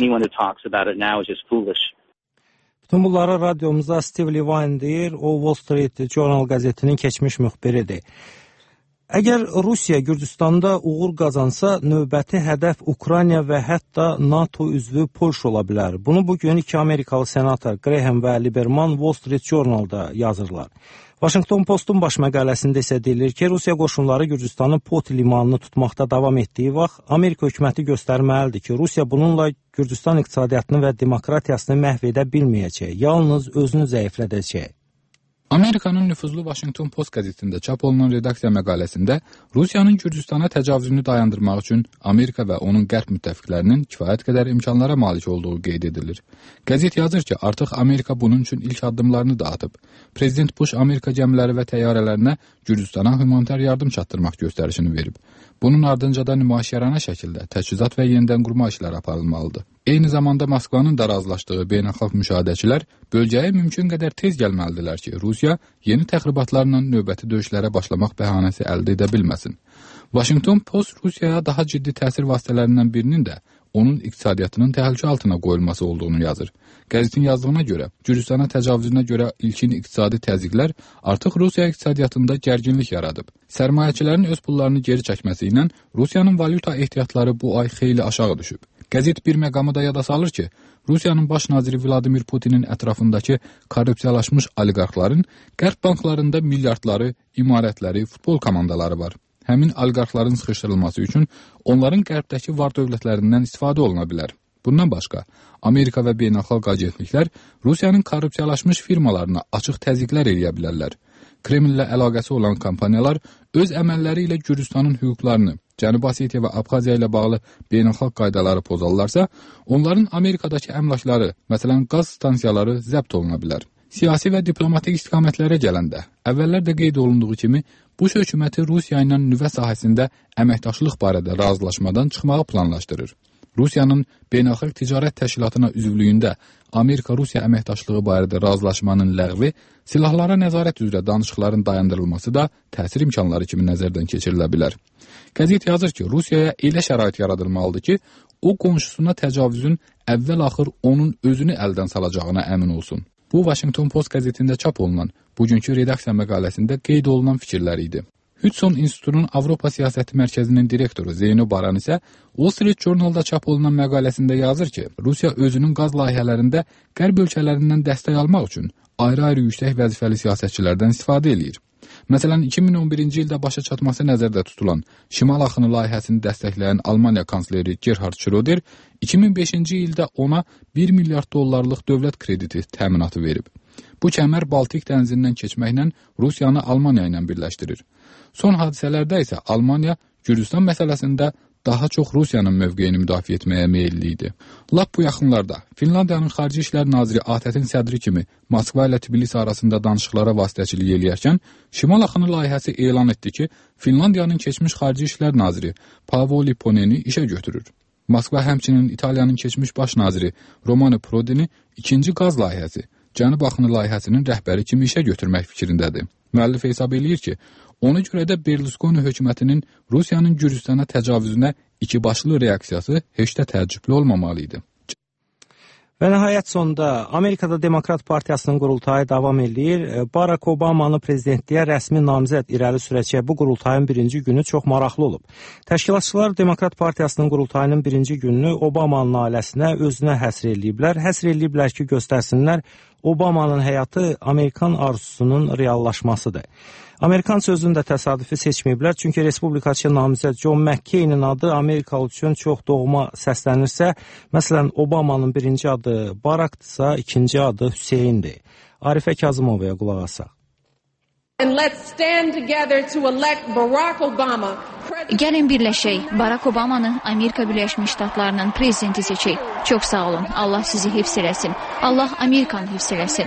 Bütün bunları radyomuzda Steve Levine deyir, o Wall Street Journal qəzetinin keçmiş müxbiridir. Əgər Rusiya Gürcüstanda uğur qazansa, növbəti hədəf Ukrayna və hətta NATO üzvü Polşa ola bilər. Bunu bugün 2 Amerikalı senator Graham və Lieberman Wall Street Journalda yazırlar. Washington Postun baş məqaləsində isə deyilir ki, Rusiya qoşunları Gürcüstanın Poti limanını tutmaqda davam etdiyi vaxt Amerika hökuməti göstərməlidir ki, Rusiya bununla Gürcüstan iqtisadiyyatını və demokratiyasını məhv edə bilməyəcək, yalnız özünü zəiflədəcək. Amerikanın nüfuzlu Washington Post qəzetində çap olunan redaksiya məqaləsində Rusiyanın Gürcüstana təcavüzünü dayandırmaq üçün Amerika və onun qərb müttəfiqlərinin kifayət qədər imkanlara malik olduğu qeyd edilir. Qəzet yazır ki, artıq Amerika bunun üçün ilk addımlarını da atıb. Prezident Bush Amerika gəmiləri və təyyarələrinə Gürcüstana humanitar yardım çatdırmaq göstərişini verib. Bunun ardınca da nümayişkarana şəkildə təchizat və yenidən qurma işləri aparılmalıdır. Eyni zamanda Moskvanın da razılaşdığı beynəlxalq müşahidəçilər bölgəyə mümkün qədər tez gəlməlidirlər ki, Rusiya yeni təxribatlarla növbəti döyüşlərə başlamaq bəhanəsi əldə edə bilməsin. Washington Post Rusiyaya daha ciddi təsir vasitələrindən birinin də onun iqtisadiyyatının təhlükə altına qoyulması olduğunu yazır. Qəzetin yazdığına görə, Gürcüstana təcavüzünə görə ilkin iqtisadi təzyiqlər artıq Rusiya iqtisadiyyatında gərginlik yaradıb. Sərmayəçilərin öz pullarını geri çəkməsi ilə Rusiyanın valyuta ehtiyatları bu ay xeyli aşağı düşüb. Qəzet bir məqamı da yada salır ki, Rusiyanın baş naziri Vladimir Putinin ətrafındakı korrupsiyalaşmış oliqarxların qərb banklarında milyardları, imarətləri, futbol komandaları var. Həmin oliqarxların sıxışdırılması üçün onların qərbdəki var dövlətlərindən istifadə oluna bilər. Bundan başqa, Amerika və beynəlxalq agentliklər Rusiyanın korrupsiyalaşmış firmalarına açıq təzyiqlər eləyə bilərlər. Kremllə əlaqəsi olan kompaniyalar öz əməlləri ilə Gürcüstanın hüquqlarını, Cənubi Osetiya və Abxaziya ilə bağlı beynəlxalq qaydaları pozarlarsa, onların Amerikadakı əmlakları, məsələn qaz stansiyaları zəbt oluna bilər. Siyasi və diplomatik istiqamətlərə gələndə, əvvəllər də qeyd olunduğu kimi, Bush hökuməti Rusiya ilə nüvə sahəsində əməkdaşlıq barədə razılaşmadan çıxmağı planlaşdırır. Rusiyanın Beynəlxalq Ticarət Təşkilatına üzvlüyündə Amerika-Rusiya əməkdaşlığı barədə razılaşmanın ləğvi, silahlara nəzarət üzrə danışıqların dayandırılması da təsir imkanları kimi nəzərdən keçirilə bilər. Qəzet yazır ki, Rusiyaya elə şərait yaradılmalıdır ki, o qonşusuna təcavüzün əvvəl-axır onun özünü əldən salacağına əmin olsun. Bu, Washington Post qəzetində çap olunan bugünkü redaksiya məqaləsində qeyd olunan fikirlər idi. Hudson İnstitutunun Avropa Siyasəti Mərkəzinin direktoru Zeyno Baran isə Wall Street Journalda çap olunan məqaləsində yazır ki, Rusiya özünün qaz layihələrində qərb ölkələrindən dəstək almaq üçün ayrı-ayrı yüksək vəzifəli siyasətçilərdən istifadə edir. Məsələn, 2011-ci ildə başa çatması nəzərdə tutulan Şimal Axını layihəsini dəstəkləyən Almaniya kansleri Gerhard Schröder 2005-ci ildə ona 1 milyard dollarlıq dövlət krediti təminatı verib. Bu kəmər Baltik dənizindən keçməklə Rusiyanı Almaniya ilə birləşdirir. Son hadisələrdə isə Almaniya Gürcüstan məsələsində daha çox Rusiyanın mövqeyini müdafiə etməyə meyilli idi. Lap bu yaxınlarda Finlandiyanın Xarici İşlər naziri ATƏT-in sədri kimi Moskva ilə Tbilisi arasında danışıqlara vasitəçilik eləyərkən, Şimal Axını layihəsi elan etdi ki, Finlandiyanın keçmiş Xarici İşlər naziri Paavo Lipponeni işə götürür. Moskva həmçinin İtaliyanın keçmiş baş naziri Romano Prodini ikinci qaz layihəsi, Cənub Axını layihəsinin rəhbəri kimi işə götürmək fikrindədir. Müəllif hesab eləyir ki, ona görə də Berlusconi hökumətinin Rusiyanın Gürcüstana təcavüzünə ikibaşlı reaksiyası heç də təəccüblü olmamalı idi. Və nəhayət sonda Amerikada Demokrat Partiyasının qurultayı davam edir. Barack Obamanı prezidentliyə rəsmi namizəd irəli sürəcək bu qurultayın birinci günü çox maraqlı olub. Təşkilatçılar Demokrat Partiyasının qurultayının birinci gününü Obamanın ailəsinə, özünə həsr eləyiblər. Həsr eləyiblər ki, göstərsinlər Obamanın həyatı Amerikan arzusunun reallaşmasıdır. Amerikan sözünü də təsadüfi seçməyiblər, çünki Respublikaçı namizəd John McCain-in adı Amerika üçün çox doğma səslənirsə, məsələn, Obamanın birinci adı Barackdırsa, ikinci adı Hüseyndir. Arifə Kazımovaya qulaq asaq. Gəlin birləşək, Barack Obamanı Amerika Birləşmiş Ştatlarının prezidenti seçək. Çox sağ olun, Allah sizi hifz eləsin, Allah Amerikanı hifz eləsin.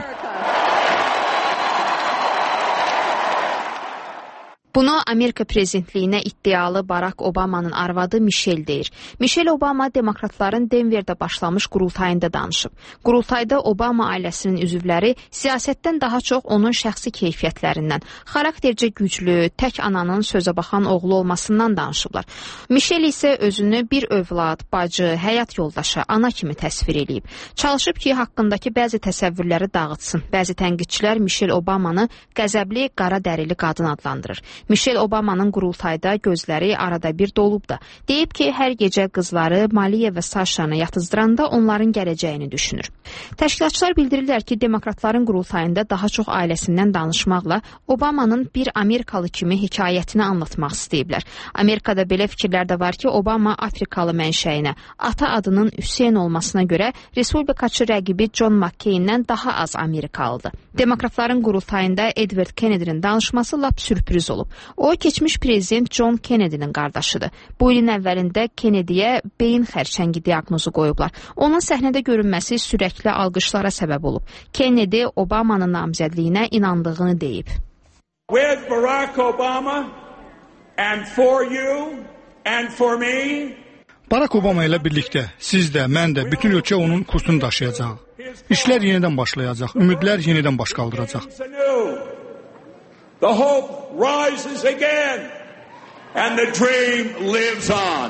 Bunu Amerika prezidentliyinə iddialı Barack Obamanın arvadı Michelle deyir. Michelle Obama demokratların Denverdə başlamış qurultayında danışıb. Qurultayda Obama ailəsinin üzvləri siyasətdən daha çox onun şəxsi keyfiyyətlərindən, xaraktercə güclü, tək ananın sözə baxan oğlu olmasından danışıblar. Michelle isə özünü bir övlad, bacı, həyat yoldaşı, ana kimi təsvir edib. Çalışıb ki, haqqındakı bəzi təsəvvürləri dağıtsın. Bəzi tənqidçilər Michelle Obamanı qəzəbli, qara dərili qadın adlandırır. Michelle Obamanın qurultayda gözləri arada bir dolub da. Deyib ki, hər gecə qızları Maliya və Saşanı yatızdıranda onların gələcəyini düşünür. Təşkilatçılar bildirirlər ki, demokratların qurultayında daha çox ailəsindən danışmaqla Obamanın bir Amerikalı kimi hekayətini anlatmaq istəyiblər. Amerikada belə fikirlər də var ki, Obama Afrikalı mənşəyinə, ata adının Hüseyn olmasına görə Respublikaçı rəqibi John McCain-dən daha az Amerikalıdır. Demokratların qurultayında Edward Kennedy'nin danışması lap sürpriz olub. O, keçmiş prezident John Kennedy'nin qardaşıdır. Bu ilin əvvəlində Kennedy'yə beyin xərçəngi diaqnozu qoyublar. Onun səhnədə görünməsi sürəkli alqışlara səbəb olub. Kennedy Obamanın namizədliyinə inandığını deyib. With Barack Obama and for you and for me. Barack Obama ilə birlikdə siz də, mən də, bütün ölkə onun kursunu daşıyacaq. İşlər yenidən başlayacaq, ümidlər yenidən baş qaldıracaq. The hope rises again and the dream lives on.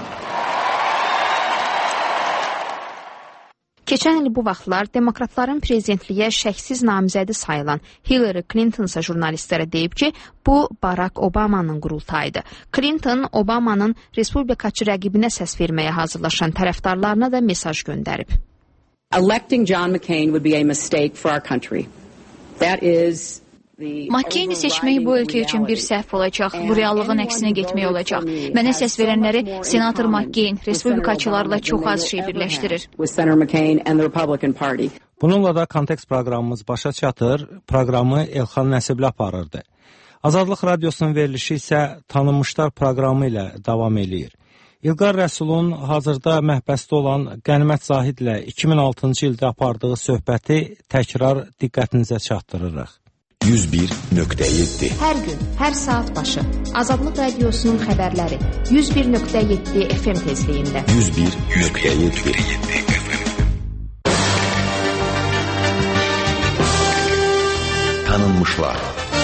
Keçən il bu vaxtlar demokratların prezidentliyə şəksiz namizədi sayılan Hillary Clinton ise jurnalistlərə deyib ki, bu Barack Obama'nın qurultayıdır. Clinton Obama'nın Respublikaçı rəqibinə səs verməyə hazırlaşan tərəfdarlarına da mesaj göndərib. Electing John McCain would be a mistake for our country. That is McCain-i seçmək bu ölkə üçün bir səhv olacaq, bu reallığın əksinə getmək olacaq. Mənə səs verənləri Senator McCain Respublikaçılarla çox az şey birləşdirir. Bununla da Kontekst proqramımız başa çatır. Proqramı Elxan Nəsibli aparırdı. Azadlıq Radiosunun verilişi isə Tanınmışlar proqramı ilə davam eləyir. İlqar Rəsulun hazırda məhbəsdə olan Qənimət Zahid ilə 2006-cı ildə apardığı söhbəti təkrar diqqətinizə çatdırırıq. 101.7 Hər gün, hər saat başı Azadlıq Radiosunun xəbərləri 101.7 FM tezliyində. 101.7 Tanınmışlar.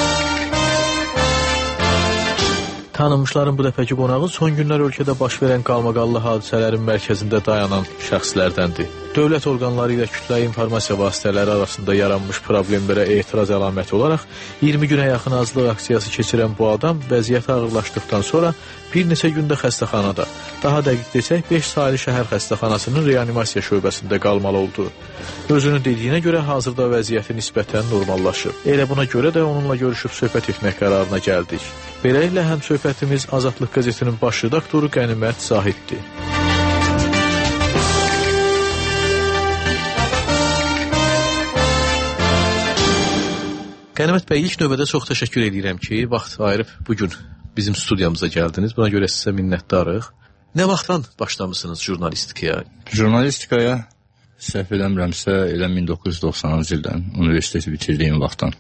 Tanınmışların bu dəfəki qonağı son günlər ölkədə baş verən qalmaqallı hadisələrin mərkəzində dayanan şəxslərdəndir. Dövlət orqanları ilə kütləvi informasiya vasitələri arasında yaranmış problemlərə etiraz əlaməti olaraq 20 günə yaxın azlıq aksiyası keçirən bu adam vəziyyəti ağırlaşdıqdan sonra bir neçə gündə xəstəxanada, daha dəqiq desək 5 saylı şəhər xəstəxanasının reanimasiya şöbəsində qalmalı oldu. Özünün dediyinə görə hazırda vəziyyəti nisbətən normallaşıb. Elə buna görə də onunla görüşüb söhbət etmək qərarına gəldik. Beləliklə həm söhbətimiz Azadlıq qəzetinin baş redaktoru Qənimət Zahiddir. Qənimət bəy, ilk növbədə çox təşəkkür edirəm ki, vaxt ayırıb bugün bizim studiyamıza gəldiniz. Buna görə sizə minnətdarıq. Nə vaxtdan başlamışsınız jurnalistikaya? Jurnalistikaya səhv eləmirəmsə elə 1990-cı ildən universiteti bitirdiyim vaxtdan.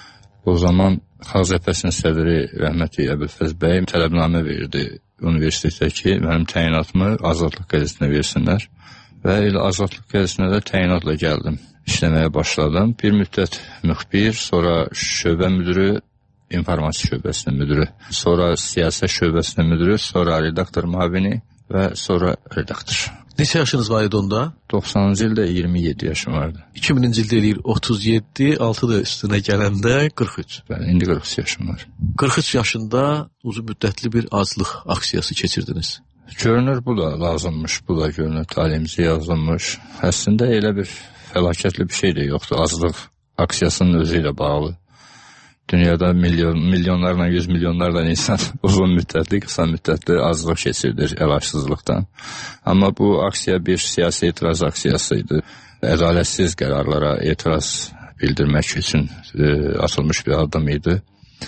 O zaman Xalq Cəbhəsinin sədri rəhmətli Əbülfəz bəy tələbnamə verdi universitetə ki, mənim təyinatımı Azadlıq qəzetinə versinlər. Və elə Azadlıq qəzetinə də təyinatla gəldim. İşləməyə başladım. Bir müddət müxbir, sonra şöbə müdürü, informasiya şöbəsinin müdürü, sonra siyasət şöbəsinin müdürü, sonra redaktor müavini və sonra redaktor. Neçə yaşınız var idi onda? 90-cı ildə 27 yaşım vardı. 2000-ci ildə eləyir 37, 6 da üstünə gələndə 43. Bəli, indi 43 yaşım var. 43 yaşında uzun müddətli bir aclıq aksiyası keçirdiniz. Görünür bu da lazımmış, bu da görünür talihimizə yazılmış. Əslində elə bir fəlakətli bir şey də yoxdur. Aclıq aksiyasının özü ilə bağlı. Dünyada milyonlarla, 100 milyonlarla insan uzun müddətli, qısa müddətli aclıq keçirdir əlacsızlıqdan. Amma bu aksiya bir siyasi etiraz aksiyası idi. Ədalətsiz qərarlara etiraz bildirmək üçün atılmış bir addım idi.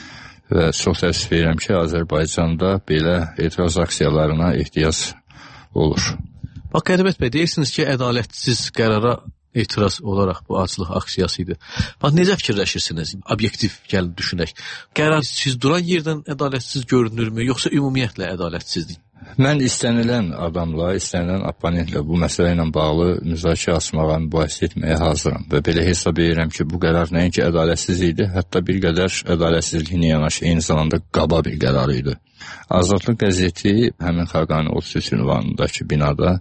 Və çox təəssüf edirəm ki, Azərbaycanda belə etiraz aksiyalarına ehtiyac olur. Bax, Qənimət bəy, deyirsiniz ki, ədalətsiz qərara etiraz olaraq bu aclıq aksiyası idi. Bax, necə fikirləşirsiniz? Obyektiv gəlin düşünək. Qərar siz duran yerdən ədalətsiz görünürmü, yoxsa ümumiyyətlə ədalətsizlik? Mən istənilən adamla, istənilən opponentlə bu məsələ ilə bağlı müzakirə açmağa, mübahisə etməyə hazıram. Və belə hesab edirəm ki, bu qərar nəinki ədalətsiz idi, hətta bir qədər ədalətsizliklə yanaşı, eyni zamanda qaba bir qərar idi. Azadlıq qəzeti həmin Xaqani 33 ünvanındakı binada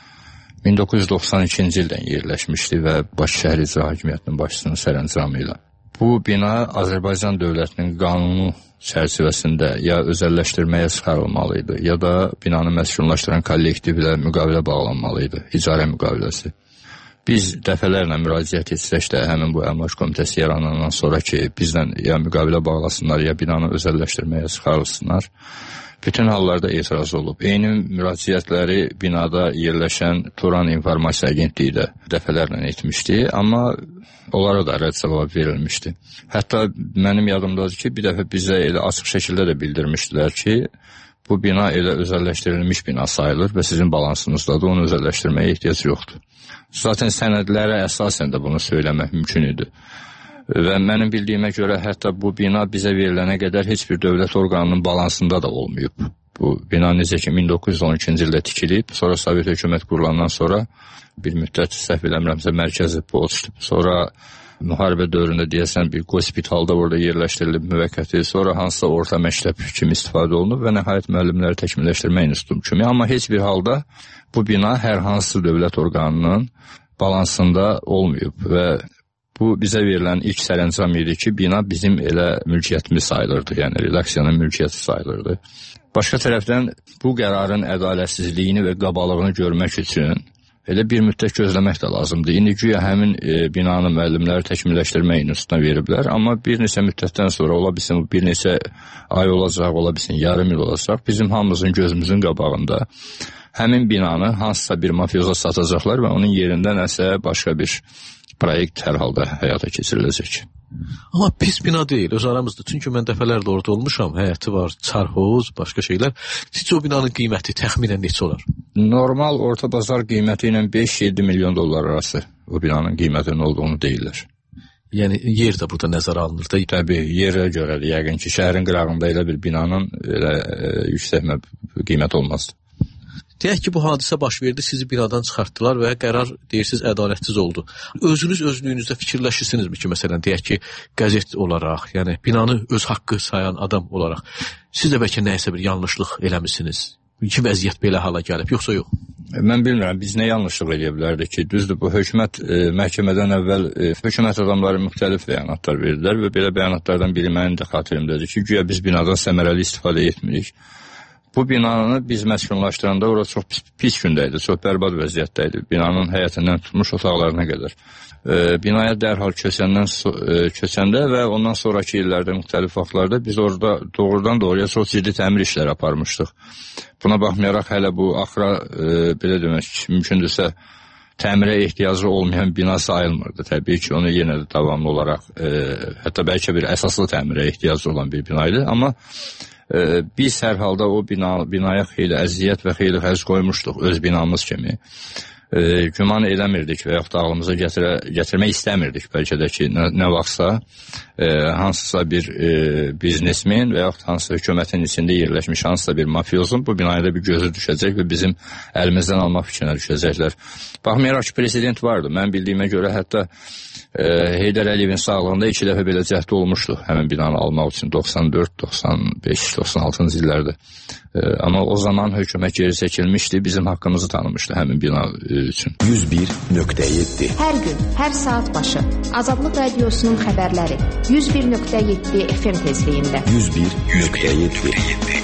1992-ci ildən yerləşmişdi və Bakı şəhər icra hakimiyyətinin başçısının sərəncamı ilə. Bu bina Azərbaycan dövlətinin qanunu çərçivəsində ya özəlləşdirməyə çıxarılmalı idi, ya da binanı məskunlaşdıran kollektivlə müqavilə bağlanmalı idi, icarə müqaviləsi. Biz dəfələrlə müraciət etsək də həmin bu əmlak komitəsi yaranandan sonra ki, bizdən ya müqavilə bağlasınlar, ya binanı özəlləşdirməyə çıxarılsınlar, bütün hallarda etiraz olub. Eyni müraciətləri binada yerləşən Turan İnformasiya Agentliyi də dəfələrlə etmişdi, amma onlara da rədd cavab verilmişdi. Hətta mənim yadımdadır ki, bir dəfə bizə elə açıq şəkildə də bildirmişdilər ki, bu bina elə özəlləşdirilmiş bina sayılır və sizin balansınızdadır, onu özəlləşdirməyə ehtiyac yoxdur. Zaten sənədlərə əsasən də bunu söyləmək mümkün idi. Və mənim bildiyimə görə hətta bu bina bizə verilənə qədər heç bir dövlət orqanının balansında da olmayıb. Bu bina necə ki 1912-ci ildə tikilib, sonra Sovet hökumət qurulandan sonra bir müddət səhv eləmirəmsə mərkəzi poçt, sonra müharibə dövründə deyəsən bir qospitalda orada yerləşdirilib müvəqqəti, sonra hansısa orta məktəb kimi istifadə olunub və nəhayət müəllimləri təkmilləşdirmə institutu kimi. Amma heç bir halda bu bina hər hansı dövlət orqanının balansında olmayıb və bu bizə verilən ilk sərəncam idi ki, bina bizim elə mülkiyyətimiz sayılırdı, yəni redaksiyanın mülkiyyəti sayılırdı. Başqa tərəfdən bu qərarın ədalətsizliyini və qabalığını görmək üçün elə bir müddət gözləmək də lazımdır. İndi güya həmin binanın müəllimləri təkmilləşdirmə institutuna veriblər, amma bir neçə müddətdən sonra ola bilsin, bir neçə ay olacaq, ola bilsin, yarım il olacaq, bizim hamımızın gözümüzün qabağında həmin binanı hansısa bir mafyoza satacaqlar və onun yerində nəsə başqa bir proyekt hər halda həyata keçiriləcək. Amma pis bina deyil, öz aramızda. Çünki mən dəfələrlə orada olmuşam, həyəti var, çarxoz, başqa şeylər. Sizcə o binanın qiyməti təxminən neçə olar? Normal orta bazar qiyməti ilə 5-7 milyon dollar arası o binanın qiymətinin olduğunu deyirlər. Yəni yer də burada nəzərə alınır da. Təbii, yerə görədir. Yəqin ki, şəhərin qırağında elə bir binanın elə yüksək qiymət olmazdı. Deyək ki, bu hadisə baş verdi, sizi binadan çıxartdılar və qərar, deyirsiniz, ədalətsiz oldu. Özünüz özlüyünüzdə fikirləşirsinizmi ki, məsələn, deyək ki, qəzet olaraq, yəni binanı öz haqqı sayan adam olaraq, siz də bəlkə nəyəsə bir yanlışlıq eləmişsiniz? Ki, vəziyyət belə hala gəlib, yoxsa yox? Mən bilmirəm, biz nə yanlışlıq eləyə bilərdik ki, düzdür, bu hökumət məhkəmədən əvvəl hökumət adamları müxtəlif bəyanatlar verdilər və belə bəyanatlardan biri mənim də xatirimdədir ki, güya biz binadan səmərəli istifadə etmirik. Bu binanı biz məskunlaşdıranda orada çox pis gündə idi, çox bərbad vəziyyətdə idi. Binanın həyətindən tutmuş otaqlarına qədər. Binaya dərhal köçəndə və ondan sonraki illərdə müxtəlif vaxtlarda biz orada doğrudan doğruya çox ciddi təmir işləri aparmışdıq. Buna baxmayaraq hələ bu axıra belə demək mümkündürsə təmirə ehtiyacı olmayan bina sayılmırdı. Təbii ki, onu yenə də davamlı olaraq hətta bəlkə bir əsaslı təmirə ehtiyacı olan bir bina idi, amma biz hər halda o binaya xeyli əziyyət və xeyli xərc qoymuşduq öz binamız kimi. Güman eləmirdik və yaxud da ağlımıza gətirmək istəmirdik bəlkə də ki, nə vaxtsa hansısa bir biznesmen və yaxud hansısa hökumətin içində yerləşmiş hansısa bir mafiyozun bu binaya da bir gözü düşəcək və bizim əlimizdən almaq fikrinə düşəcəklər. Baxmayaraq ki, prezident vardı. Mən bildiyimə görə hətta Heydər Əliyevin sağlığında 2 dəfə belə cəhdi olmuşdu həmin binanı almaq üçün 94, 95, 96-cı illərdə. Amma o zaman hökumət geri çəkilmişdi, bizim haqqımızı tanımışdı həmin bina üçün. 101.7 Hər gün, hər saat başı Azadlıq Radiosunun xəbərləri 101.7 FM tezliyində. 101.7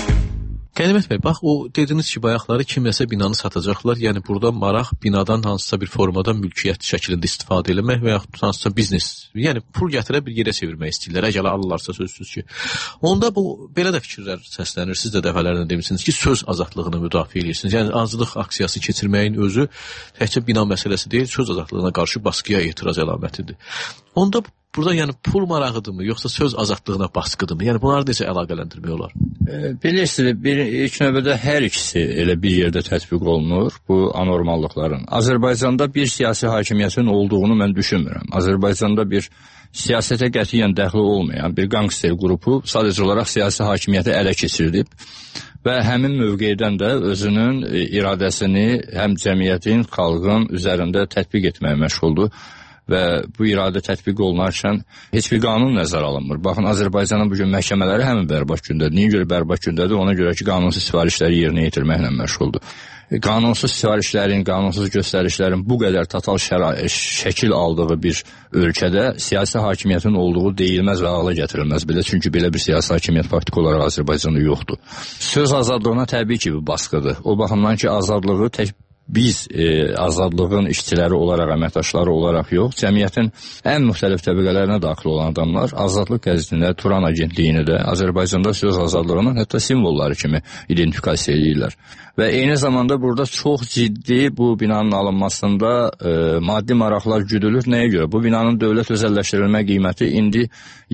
Qənimət bəy, bax o dediniz ki, bayaqları kimləsə binanı satacaqlar, yəni burada maraq binadan hansısa bir formada mülkiyyət şəklində istifadə eləmək və yaxud hansısa biznes, yəni pul gətirə bir yerə çevirmək istəyirlər, əgər alırlarsa sözsüz ki. Onda bu, belə də fikirlər səslənir, siz də dəfələrlə demişsiniz ki, söz azadlığını müdafiə edirsiniz, yəni azadlıq aksiyası keçirməyin özü təkcə bina məsələsi deyil, söz azadlığına qarşı baskıya etiraz əlamətidir. Onda burada yəni pul marağıdırmı, yoxsa söz azadlığına baskıdırmı? Yəni bunları necə əlaqələndirmək olar? Bilirsiniz, ilk növbədə hər ikisi elə bir yerdə tətbiq olunur, bu anormallıqların. Azərbaycanda bir siyasi hakimiyyətin olduğunu mən düşünmürəm. Azərbaycanda bir siyasətə qətiyyən dəxli olmayan bir qangster qrupu sadəcə olaraq siyasi hakimiyyəti ələ keçirdib və həmin mövqeydən də özünün iradəsini həm cəmiyyətin, xalqın üzərində tətbiq etməyə məşğuldur. Və bu iradə tətbiq olunarkən heç bir qanun nəzərə alınmır. Baxın, Azərbaycanın bugün məhkəmələri həmin bərbad gündədir. Niyə görə bərbad gündədir? Ona görə ki, qanunsuz sifarişləri yerinə yetirməklə məşğuldur. Qanunsuz sifarişlərin, qanunsuz göstərişlərin bu qədər total şəkil aldığı bir ölkədə siyasi hakimiyyətin olduğu deyilməz və ağla gətirilməz belə. Çünki belə bir siyasi hakimiyyət faktik olaraq Azərbaycanda yoxdur. Söz azadlığına təbii ki, bir baskıdır. O baxımdan ki, azadlığı biz azadlığın işçiləri olaraq, əməkdaşları olaraq yox, cəmiyyətin ən müxtəlif təbəqələrinə daxil olan adamlar Azadlıq qəzetində, Turan agentliyini də Azərbaycanda söz azadlığının hətta simvolları kimi identifikasiya edirlər. Və eyni zamanda burada çox ciddi bu binanın alınmasında maddi maraqlar güdülür. Nəyə görə? Bu binanın dövlət özəlləşdirilmə qiyməti indi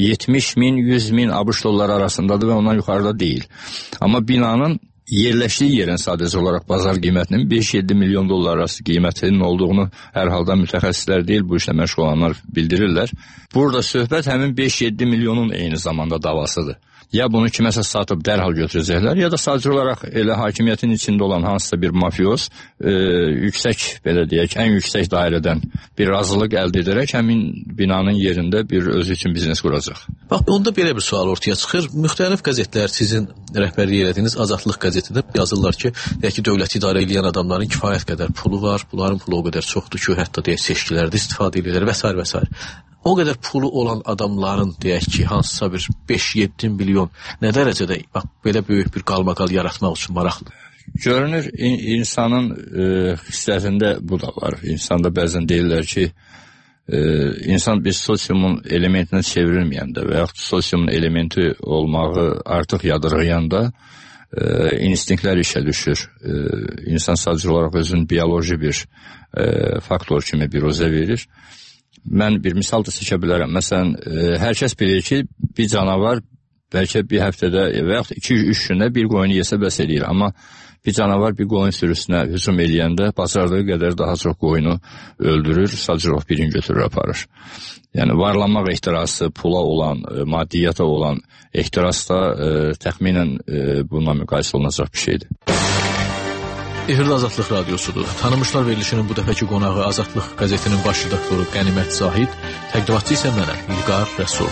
70 min, 100 min ABŞ dolları arasındadır və ondan yuxarıda deyil. Amma binanın yerləşdiyi yerin sadəcə olaraq bazar qiymətinin 5-7 milyon dollar arası qiymətinin olduğunu hər halda mütəxəssislər deyil, bu işlə məşğul olanlar bildirirlər. Burada söhbət həmin 5-7 milyonun eyni zamanda davasıdır. Ya bunu kiməsə satıb dərhal götürəcəklər, ya da sadəcə olaraq elə hakimiyyətin içində olan hansısa bir mafiyoz yüksək, belə deyək, ən yüksək dairədən bir razılıq əldə edərək həmin binanın yerində bir özü üçün biznes quracaq. Bax, onda belə bir sual ortaya çıxır. Müxtəlif qəzetlər sizin rəhbərlik elədiyiniz Azadlıq qəzetində yazırlar ki, deyək ki, dövləti idarə edən adamların kifayət qədər pulu var, bunların pulu o qədər çoxdur ki, hətta deyək seçkilərdə istifadə edirlər və s. və s. O qədər pulu olan adamların, deyək ki, hansısa bir 5-7 milyon nə dərəcədə bax, belə böyük bir qalmaqal yaratmaq üçün maraqlı? Görünür, insanın xislətində bu da var. İnsanda bəzən deyirlər ki, insan bir sosiumun elementinə çevrilməyəndə və yaxud sosiumun elementi olmağı artıq yadırğıyanda instinktlər işə düşür. İnsan sadəcə olaraq özünün bioloji bir faktor kimi biruzə verir. Mən bir misal da seçə bilərəm. Məsələn, hər kəs bilir ki, bir canavar bəlkə bir həftədə və yaxud 2-3 gündə bir qoyunu yesə bəs edir. Amma bir canavar bir qoyun sürüsünə hücum eləyəndə bacardığı qədər daha çox qoyunu öldürür, sadəcə olaraq birini götürür, aparır. Yəni, varlanmaq ehtirası, pula olan, maddiyyata olan ehtiras da təxminən bununla müqayisə olunacaq bir şeydir. Efirdə Azadlıq Radiosudur. Tanımışlar verilişinin bu dəfəki qonağı Azadlıq qəzetinin baş redaktoru Qənimət Zahid, təqdimatçı isə mənəm, İlqar Rəsul.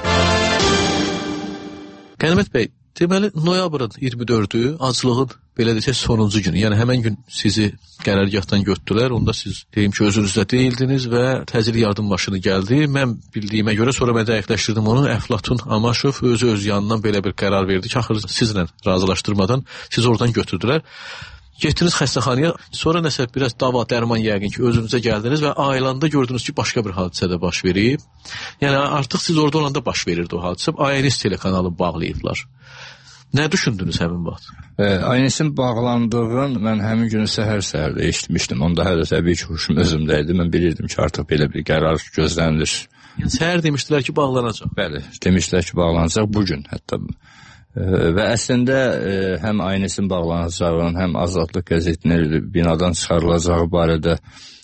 Qənimət bəy, deməli, noyabrın 24-ü aclığın belə desək sonuncu günü. Yəni həmən gün sizi qərargahdan götürdülər. Onda siz deyim ki, özünüzdə deyildiniz və təcil yardım maşını gəldi. Mən bildiyimə görə sonra mən dəqiqləşdirdim onu. Əflatun Amaşov öz yanından belə bir qərar verdi ki, axır sizlə razılaşdırmadan siz oradan götürdülər. Getdiniz xəstəxanaya, sonra nəsə biraz dava, dərman yəqin ki, özünüzə gəldiniz və ayılanda gördünüz ki, başqa bir hadisədə baş verib. Yəni artıq siz orada olanda baş verirdi o hadisə. ANS telekanalı bağlayıblar. Nə düşündünüz həmin vaxt? ANS-in bağlandığını mən həmin günü səhər-səhərdə eşitmişdim. Onda hələ təbii ki, huşum özümdəydi. Mən bilirdim ki, artıq belə bir qərar gözlənilir. Yəni səhər demişdilər ki, bağlanacaq. Bəli, demişdilər ki, bağlanacaq bugün hətta. Və əslində həm ANS-in bağlanacağının, həm Azadlıq qəzetinin binadan çıxarılacağı barədə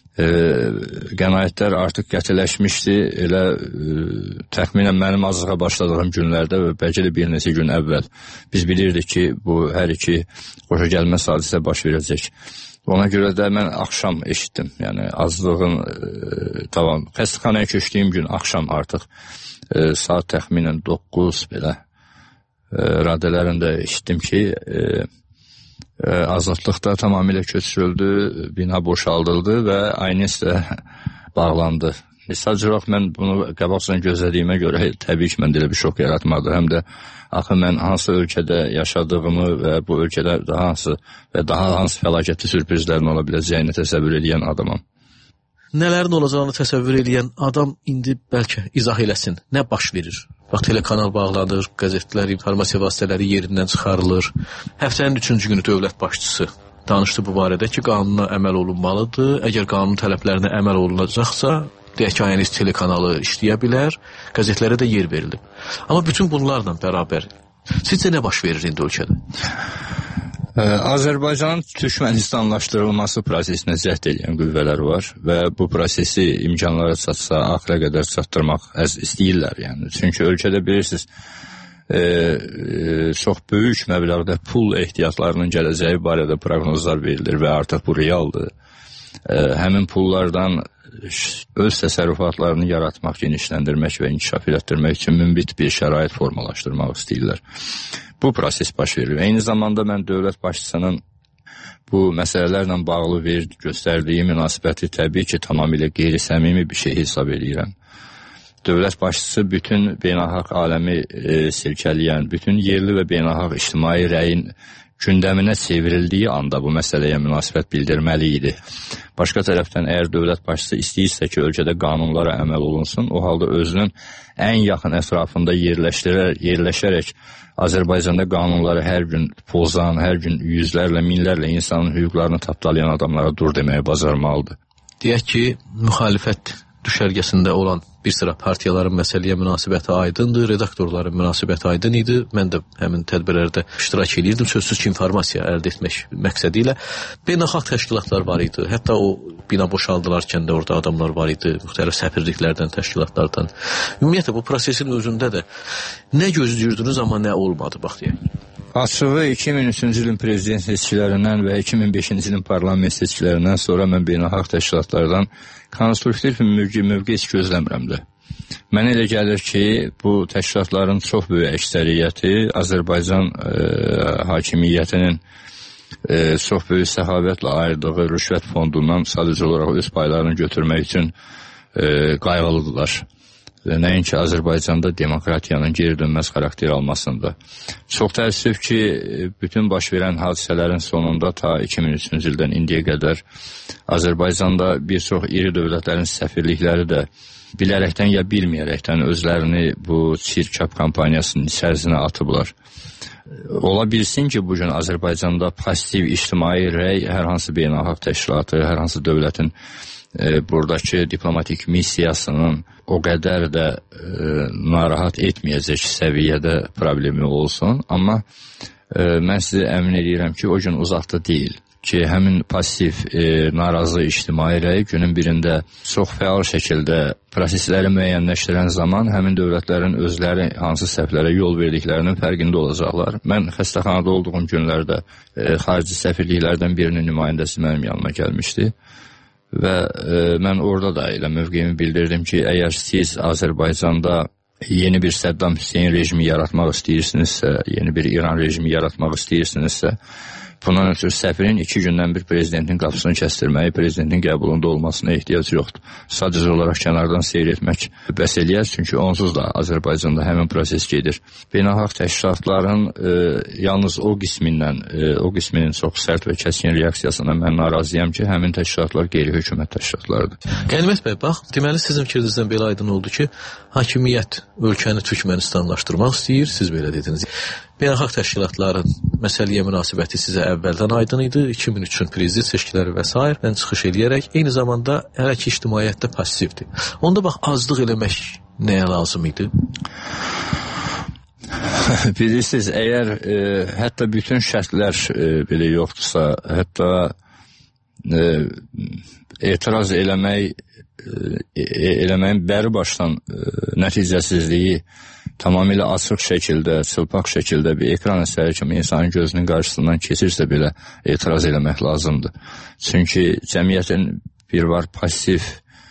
qənaətlər artıq qətiləşmişdi. Elə təxminən mənim azlığa başladığım günlərdə və bəlkə də bir neçə gün əvvəl biz bilirdik ki, bu hər iki xoşagəlməz hadisə baş verəcək. Ona görə də mən axşam eşitdim. Yəni azlığın tamam, xəstəxanaya köçdüyüm gün axşam artıq saat təxminən 9 belə radələrində eşitdim ki, Azadlıqda tamamilə köçürüldü, bina boşaldıldı və ANS də bağlandı. Sadəcə olaraq mən bunu qabaqcadan gözlədiyimə görə təbii ki, məndə elə bir şok yaratmadı. Həm də axı mən hansı ölkədə yaşadığımı və bu ölkədə daha hansı fəlakətli sürprizlərin ola biləcəyini təsəvvür edən adamam. Nələrin olacağını təsəvvür edən adam indi bəlkə izah eləsin. Nə baş verir? Bax, telekanal bağlanır, qəzetlər, informasiya vasitələri yerindən çıxarılır. Həftənin 3-cü günü dövlət başçısı danışdı bu barədə ki, qanuna əməl olunmalıdır. Əgər qanun tələblərinə əməl olunacaqsa, deyək ki, ANS telekanalı işləyə bilər, qəzetlərə də yer verilib. Amma bütün bunlarla bərabər, sizcə nə baş verir indi ölkədə? Azərbaycanın Türkmənistanlaşdırılması prosesinə cəhd edən qüvvələr var və bu prosesi imkanlara çatsa axıra qədər çatdırmaq istəyirlər. Yəni. Çünki ölkədə bilirsiniz, çox böyük məbləğdə pul ehtiyatlarının gələcəyi barədə proqnozlar verilir və artıq bu realdır. Həmin pullardan öz təsərrüfatlarını yaratmaq, genişləndirmək və inkişaf etdirmək üçün münbit bir şərait formalaşdırmaq istəyirlər. Bu proses baş verir. Eyni zamanda mən dövlət başçısının bu məsələlərlə bağlı göstərdiyi münasibəti təbii ki, tamamilə qeyri-səmimi bir şey hesab edirəm. Dövlət başçısı bütün beynəlxalq aləmi silkələyən, bütün yerli və beynəlxalq ictimai rəyin gündəminə çevrildiyi anda bu məsələyə münasibət bildirməli idi. Başqa tərəfdən, əgər dövlət başçısı istəyirsə ki, ölkədə qanunlara əməl olunsun, o halda özünün ən yaxın ətrafında yerləşərək Azərbaycanda qanunları hər gün pozan, hər gün yüzlərlə, minlərlə insanın hüquqlarını tapdalayan adamlara dur deməyə bacarmalıdır. Deyək ki, müxalifət düşərgəsində olan bir sıra partiyaların məsələyə münasibəti aydındır, redaktorların münasibəti aydın idi. Mən də həmin tədbirlərdə iştirak edirdim, sözsüz ki, informasiya əldə etmək məqsədi ilə. Beynəlxalq təşkilatlar var idi, hətta o bina boşaldılarkən də orada adamlar var idi, müxtəlif səfirliklərdən, təşkilatlardan. Ümumiyyətlə, bu prosesin özündə də nə gözləyirdiniz, amma nə olmadı, bax deyək. Açığı 2003-cü ilin prezident seçkilərindən və 2005-ci ilin parlament seçkilərindən sonra mən beynəlxalq təşkilatlardan konstruktiv mövqe heç gözləmirəm də. Mənə elə gəlir ki, bu təşkilatların çox böyük əksəriyyəti Azərbaycan hakimiyyətinin çox böyük səxavətlə ayırdığı rüşvət fondundan sadəcə olaraq öz paylarını götürmək üçün qayğılıdırlar. nəinki Azərbaycanda demokratiyanın geri dönməz xarakter almasında. Çox təəssüf ki, bütün baş verən hadisələrin sonunda ta 2003-cü ildən indiyə qədər Azərbaycanda bir çox iri dövlətlərin səfirlikləri də bilərəkdən ya bilməyərəkdən özlərini bu çirkab kampaniyasının içərisinə atıblar. Ola bilsin ki, bugün Azərbaycanda pozitiv ictimai rəy hər hansı beynəlxalq təşkilatı, hər hansı dövlətin buradakı diplomatik missiyasının o qədər də narahat etməyəcək səviyyədə problemi olsun. Amma mən sizə əmin edirəm ki, o gün uzaqda deyil ki, həmin pasiv narazı ictimai rəy günün birində çox fəal şəkildə prosesləri müəyyənləşdirən zaman həmin dövlətlərin özləri hansı səhvlərə yol verdiklərinin fərqində olacaqlar. Mən xəstəxanada olduğum günlərdə xarici səfirliklərdən birinin nümayəndəsi mənim yanıma gəlmişdi. Və mən orada da elə mövqeyimi bildirdim ki, əgər siz Azərbaycanda yeni bir Səddam Hüseyin rejimi yaratmaq istəyirsinizsə, yeni bir İran rejimi yaratmaq istəyirsinizsə, bundan ötürü səfirin 2 gündən bir prezidentin qapısını kəstirməyi, prezidentin qəbulunda olmasına ehtiyac yoxdur. Sadəcə olaraq kənardan seyr etmək bəs eləyər, çünki onsuz da Azərbaycanda həmin proses gedir. Beynəlxalq təşkilatların yalnız o qisminin çox sərt və kəskin reaksiyasına mən narazıyam ki, həmin təşkilatlar qeyri-hökumət təşkilatlarıdır. Qənimət bəy, bax, deməli sizin fikrinizdən belə aydın oldu ki, hakimiyyət ölkəni türkmənistanlaşdırmaq istəyir, siz belə dediniz. Beynəlxalq təşkilatların məsələyə münasibəti sizə əvvəldən aydın idi, 2003-cün prezident seçkiləri və s. çıxış eləyərək, eyni zamanda hələ ki ictimaiyyətdə passivdir. Onda bax, azlıq eləmək nəyə lazım idi? Bilirsiniz, əgər hətta bütün şərtlər belə yoxdursa, hətta etiraz eləməyin bəri başdan nəticəsizliyi tamamilə açıq şəkildə, çılpaq şəkildə bir ekran əsəri kimi insanın gözünün qarşısından keçirsə belə etiraz eləmək lazımdır. Çünki cəmiyyətin bir var pasiv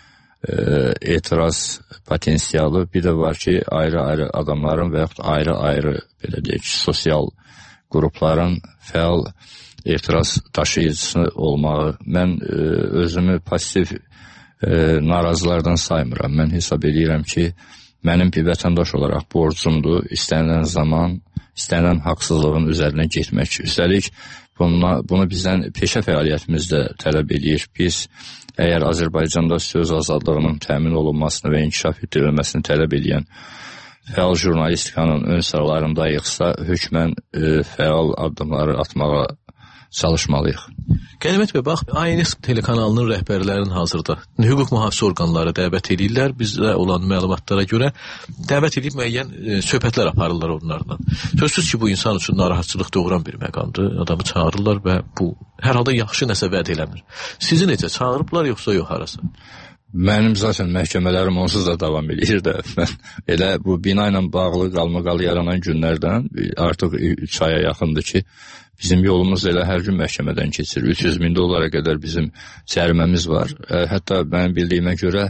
etiraz potensialı, bir də var ki, ayrı-ayrı adamların və yaxud ayrı-ayrı belə deyək, sosial qrupların fəal etiraz daşıyıcısı olmağı. Mən özümü pasiv narazılardan saymıram. Mən hesab edirəm ki, mənim bir vətəndaş olaraq borcumdur istənilən zaman, istənilən haqsızlığın üzərinə getmək. Üstəlik, bunu bizdən peşə fəaliyyətimizdə tələb edir. Biz əgər Azərbaycanda söz azadlığının təmin olunmasını və inkişaf etdirilməsini tələb edən fəal jurnalistikanın ön sıralarındayıqsa, hökmən fəal addımları atmağa çalışmalıyıq. Qənimət bəy, bax, ANS telekanalının rəhbərlərinin hazırda hüquq mühafizə orqanları dəvət edirlər. Bizdə olan məlumatlara görə dəvət edib müəyyən söhbətlər aparırlar onlarla. Sözsüz ki, bu insan üçün narahatçılıq doğuran bir məqamdır. Adamı çağırırlar və bu hər halda yaxşı nəsə vəd eləmir. Sizi necə çağırıblar yoxsa yox arası? Mənim zaten məhkəmələrim onsuz da davam edir də. Elə bu bina ilə bağlı qalmaqal yaranan günlərdən artıq 3 aya yaxındır ki, bizim yolumuz elə hər gün məhkəmədən keçir. 300 min dolara qədər bizim cəriməmiz var. Hətta mənim bildiyimə görə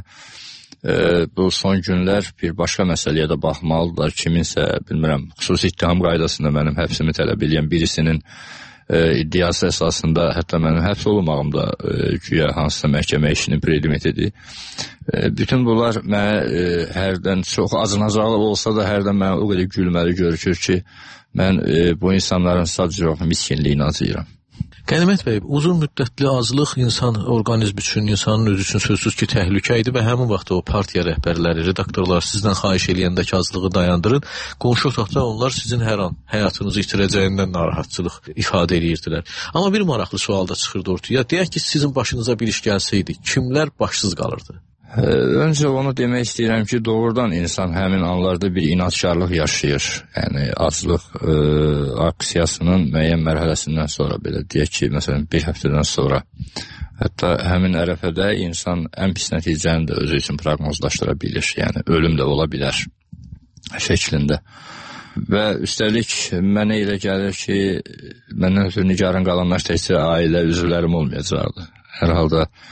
bu son günlər bir başqa məsələyə də baxmalıdırlar. Kiminsə, bilmirəm, xüsusi ittiham qaydasında mənim həbsimi tələb edən birisinin iddiası əsasında hətta mənim həbs olunmağım da güya hansısa məhkəmə işinin predmetidir. Bütün bunlar mənə hərdən çox acınacağı olsa da hərdən mənə o qədər gülməli görükür ki, mən bu insanların sadəcə yox miskinliyini acıyıram. Qənimət bəy, uzun müddətli azlıq insan orqanizm üçün, insanın özü üçün sözsüz ki, təhlükə idi və həmin vaxtda o partiya rəhbərləri, redaktorlar sizdən xahiş eləyəndə ki, azlığı dayandırın. Qonşu otaqda onlar sizin hər an həyatınızı itirəcəyindən narahatçılıq ifadə edirdilər. Amma bir maraqlı sual da çıxırdı ortaya. Deyək ki, sizin başınıza bir iş gəlsəydi, kimlər başsız qalırdı? Öncə onu demək istəyirəm ki, doğrudan insan həmin anlarda bir inatkarlıq yaşayır. Yəni, aclıq aksiyasının müəyyən mərhələsindən sonra, belə deyək ki, məsələn, bir həftədən sonra, hətta həmin ərəfədə insan ən pis nəticəni də özü üçün proqnozlaşdıra bilir. Yəni, ölüm də ola bilər şəklində. Və üstəlik, mənə elə gəlir ki, məndən ötürü nigarın qalanlar təkcə ailə üzvlərim olmayacaqdı. Hər halda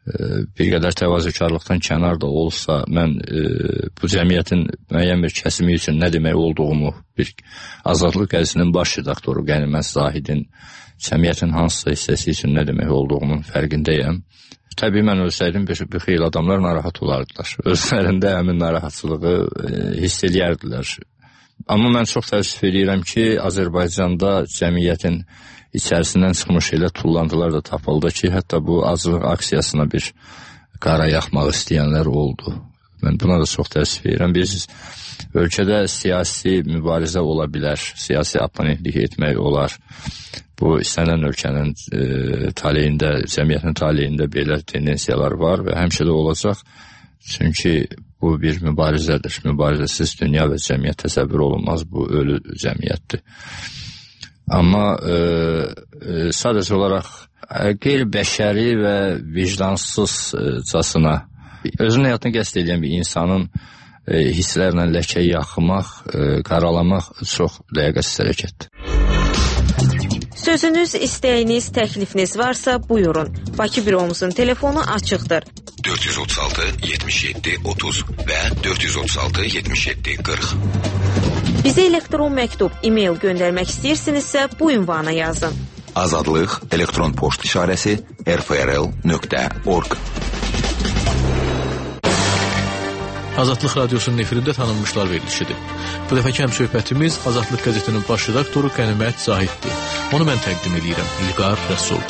bir qədər təvazökarlıqdan kənar da olsa, mən bu cəmiyyətin müəyyən bir kəsimi üçün nə demək olduğumu, bir Azadlıq qəzetinin baş redaktoru Qənimət Zahidin cəmiyyətin hansısa hissəsi üçün nə demək olduğumun fərqindəyəm. Təbii mən ölsəydim bir xeyli adamlar narahat olardılar. Özlərində həmin narahatçılığı hiss edərdilər. Amma mən çox təəssüf edirəm ki, Azərbaycanda cəmiyyətin içərisindən çıxmış elə tullantılar da tapıldı ki, hətta bu aclıq aksiyasına bir qara yaxmaq istəyənlər oldu. Mən buna da çox təəssüf edirəm. Bilirsiniz, ölkədə siyasi mübarizə ola bilər, siyasi oponentlik etmək olar. Bu, istənilən ölkənin taleyində, cəmiyyətin taleyində belə tendensiyalar var və həmişə də olacaq. Çünki bu bir mübarizədir. Mübarizəsiz dünya və cəmiyyət təsəvvür olunmaz, bu ölü cəmiyyətdir. Amma sadəcə olaraq qeyri-bəşəri və vicdansızcasına özünün həyatını qəsd edən bir insanın hisslərlə ləkə yaxmaq, qaralamaq çox ləyaqətsiz hərəkətdir. Sözünüz, istəyiniz, təklifiniz varsa buyurun. Bakı büromuzun telefonu açıqdır. 436 77 30 və 436 77 40. Bizə elektron məktub, e-mail göndərmək istəyirsinizsə bu ünvana yazın. Azadlıq elektron poçt işarəsi rfrl.org. Azadlıq Radiosunun efirində tanınmışlar verilişidir. Bu dəfəki həmsöhbətimiz Azadlıq qəzetinin baş redaktoru Qənimət Zahiddir. Onu mən təqdim edirəm, İlqar Rəsul.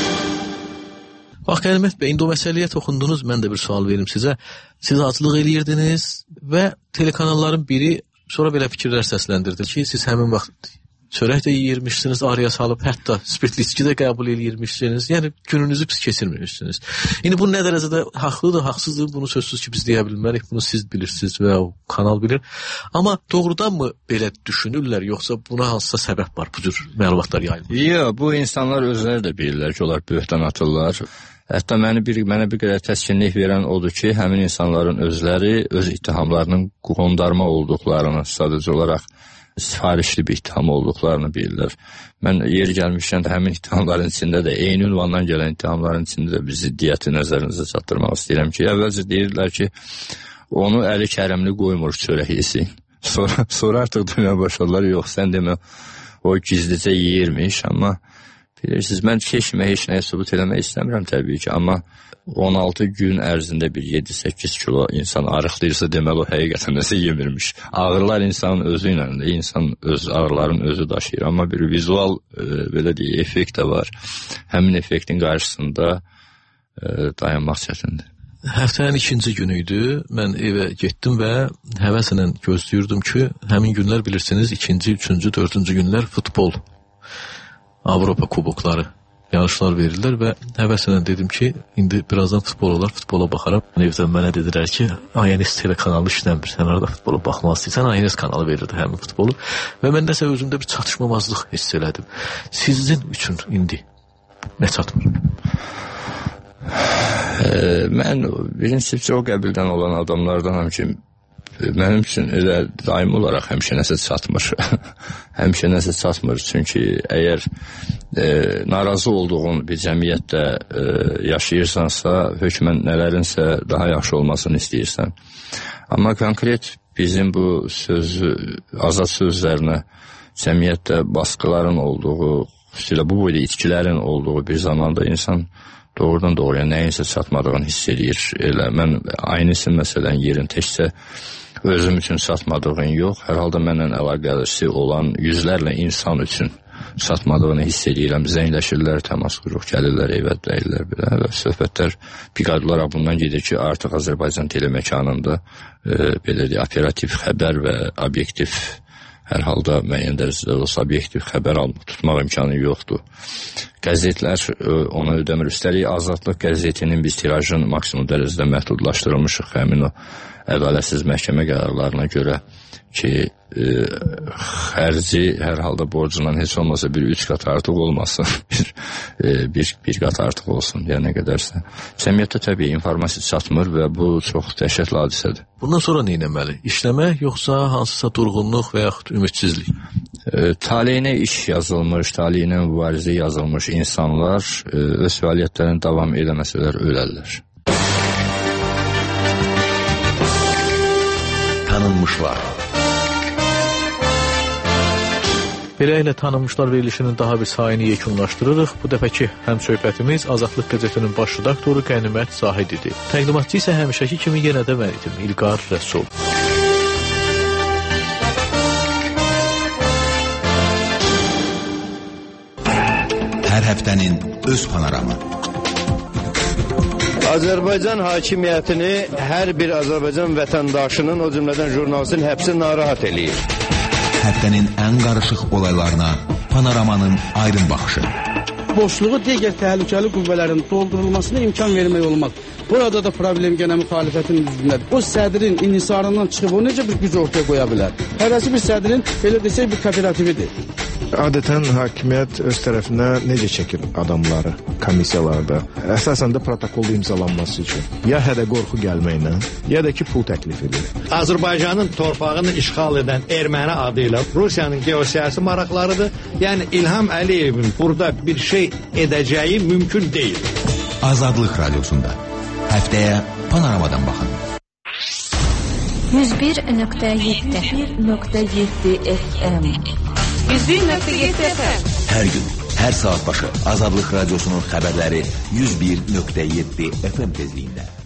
Bax, Qənimət bəy, indi o məsələyə toxundunuz, mən də bir sual verim sizə. Siz aclıq eləyirdiniz və telekanalların biri sonra belə fikirlər səsləndirdi ki, siz həmin vaxt çörək də yeyirmişsiniz, araya salıb, hətta spirtli içki də qəbul eləyirmişsiniz. Yəni, gününüzü pis keçirmişsiniz. İndi bu nə dərəcədə haqlıdır, haqsızdır, bunu sözsüz ki, biz deyə bilmərik, bunu siz bilirsiniz və o kanal bilir. Amma doğrudan mı belə düşünürlər, yoxsa buna hansısa səbəb var, bu cür məlumatlar yayılır? Yox, bu insanlar özləri də bilirlər ki, onlar böhtan atırlar. Hətta mənə bir qədər təskinlik verən odur ki, həmin insanların özləri öz ittihamlarının qondarma olduqlarını, sadəcə olaraq sifarişli bir ittiham olduqlarını bilirlər. Mən yeri gəlmişkən həmin ittihamların içində də, eyni ünvandan gələn ittihamların içində də bir ziddiyyəti nəzərinizə çatdırmaq istəyirəm ki, əvvəlcə deyirlər ki, onu əli kərəmli qoymur çörək yesin. Sonra artıq dünya başladılar, yox, sən demə, o gizlicə yeyirmiş, amma bilirsiniz, mən heç nəyə sübut eləmək istəmirəm təbii ki, amma 16 gün ərzində bir 7-8 kilo insan arıqlayırsa, deməli o həqiqətən nəsə yemirmiş. Ağrılar insanın özü ilə, insan öz ağrıların özü daşıyır, amma bir vizual belə deyək, effekt də var. Həmin effektin qarşısında dayanmaq çətindir. Həftənin 2-ci günü idi, mən evə getdim və həvəslə gözləyirdim ki, həmin günlər bilirsiniz, 2-ci, 3-cü, 4-cü günlər futbol, Avropa kubokları yarışlar verirlər və həvəslə dedim ki, indi birazdan futbol olar, futbola baxaram. Evdən mənə dedilər ki, ANS telekanalı işlənmir, sən arada futbolu baxmaq istəyirsən, ANS kanalı verirdi həmin futbolu və mən nəsə özümdə bir çatışmamazlıq hiss elədim. Sizin üçün indi nə çatmır? Mən birincisi o qəbildən olan adamlardanam ki, mənim üçün elə daimi olaraq həmişə nəsə çatmır. Həmişə nəsə çatmır, çünki əgər narazı olduğun bir cəmiyyətdə yaşayırsansa, hökmən nələrinsə daha yaxşı olmasını istəyirsən. Amma konkret bizim bu sözü, azad sözlərinə cəmiyyətdə baskıların olduğu, xüsusilə bu boyda itkilərin olduğu bir zamanda insan doğrudan doğruya nəyinsə çatmadığını hiss edir. Elə mən aynısı məsələn yerin təkcə özüm üçün çatmadığını yox, hər halda mənlə əlaqəsi olan yüzlərlə insan üçün çatmadığını hiss edirəm. Zəngləşirlər, təmas quruq, gəlirlər, evə dəyirlər belə və söhbətlər piqadularaq bundan gedir ki, artıq Azərbaycan teleməkanında belə deyək, operativ xəbər və obyektiv, hər halda müəyyən dərəcədə olsa obyektiv xəbər tutmaq imkanı yoxdur. Qəzetlər ona ödəmir. Üstəlik, Azadlıq qəzetinin biz tirajın maksimum dərəcədə məhdudlaşdırılmışıq həmin o ədalətsiz məhkəmə qərarlarına görə ki, xərci hər halda borcundan heç olmasa bir 3 qat artıq olmasın, bir qat artıq olsun, yəni nə qədərsə. Cəmiyyətdə təbii informasiya çatmır və bu çox dəhşətli hadisədir. Bundan sonra nə etməli? İşləmək yoxsa hansısa durğunluq və yaxud ümidsizlik? taleyinə iş yazılmış, taleyinə mübarizə yazılmış insanlar öz fəaliyyətlərini davam eləməsələr ölərlər. Tanınmışlar. Beləliklə tanınmışlar verilişinin daha bir sayını yekunlaşdırırıq. Bu dəfəki həm söhbətimiz Azadlıq qəzetinin baş redaktoru Qənimət Zahid idi. Təqdimatçı isə həmişəki kimi yenə də mən idim, İlqar Rəsul. Hər həftənin öz panoramı. Azərbaycan hakimiyyətini hər bir Azərbaycan vətəndaşının, o cümlədən jurnalistin həbsi narahat eləyir. Həftənin ən qarışıq olaylarına panoramanın aydın baxışı. Boşluğu digər təhlükəli qüvvələrin doldurulmasına imkan vermək olmaq. Burada da problem gənə müxalifətin üzündədir. O sədrin inhisarından çıxıb o necə bir güc ortaya qoya bilər? Hərəsi bir sədrin, belə desək, bir kooperatividir. Adətən hakimiyyət öz tərəfinə necə çəkir adamları komissiyalarda? Əsasən də protokolda imzalanması üçün. Ya hədə qorxu gəlməklə, ya da ki pul təklif edir. Azərbaycanın torpağını işğal edən erməni adı ilə Rusiyanın geosiyasi maraqlarıdır. Yəni İlham Əliyevin burada bir şey edəcəyi mümkün deyil. Azadlıq Radiosunda həftəyə panoramadan baxın. 101.7 FM 101.7 FM. Hər gün, hər saat başı Azadlıq Radiosunun xəbərləri 101.7 FM tezliyində.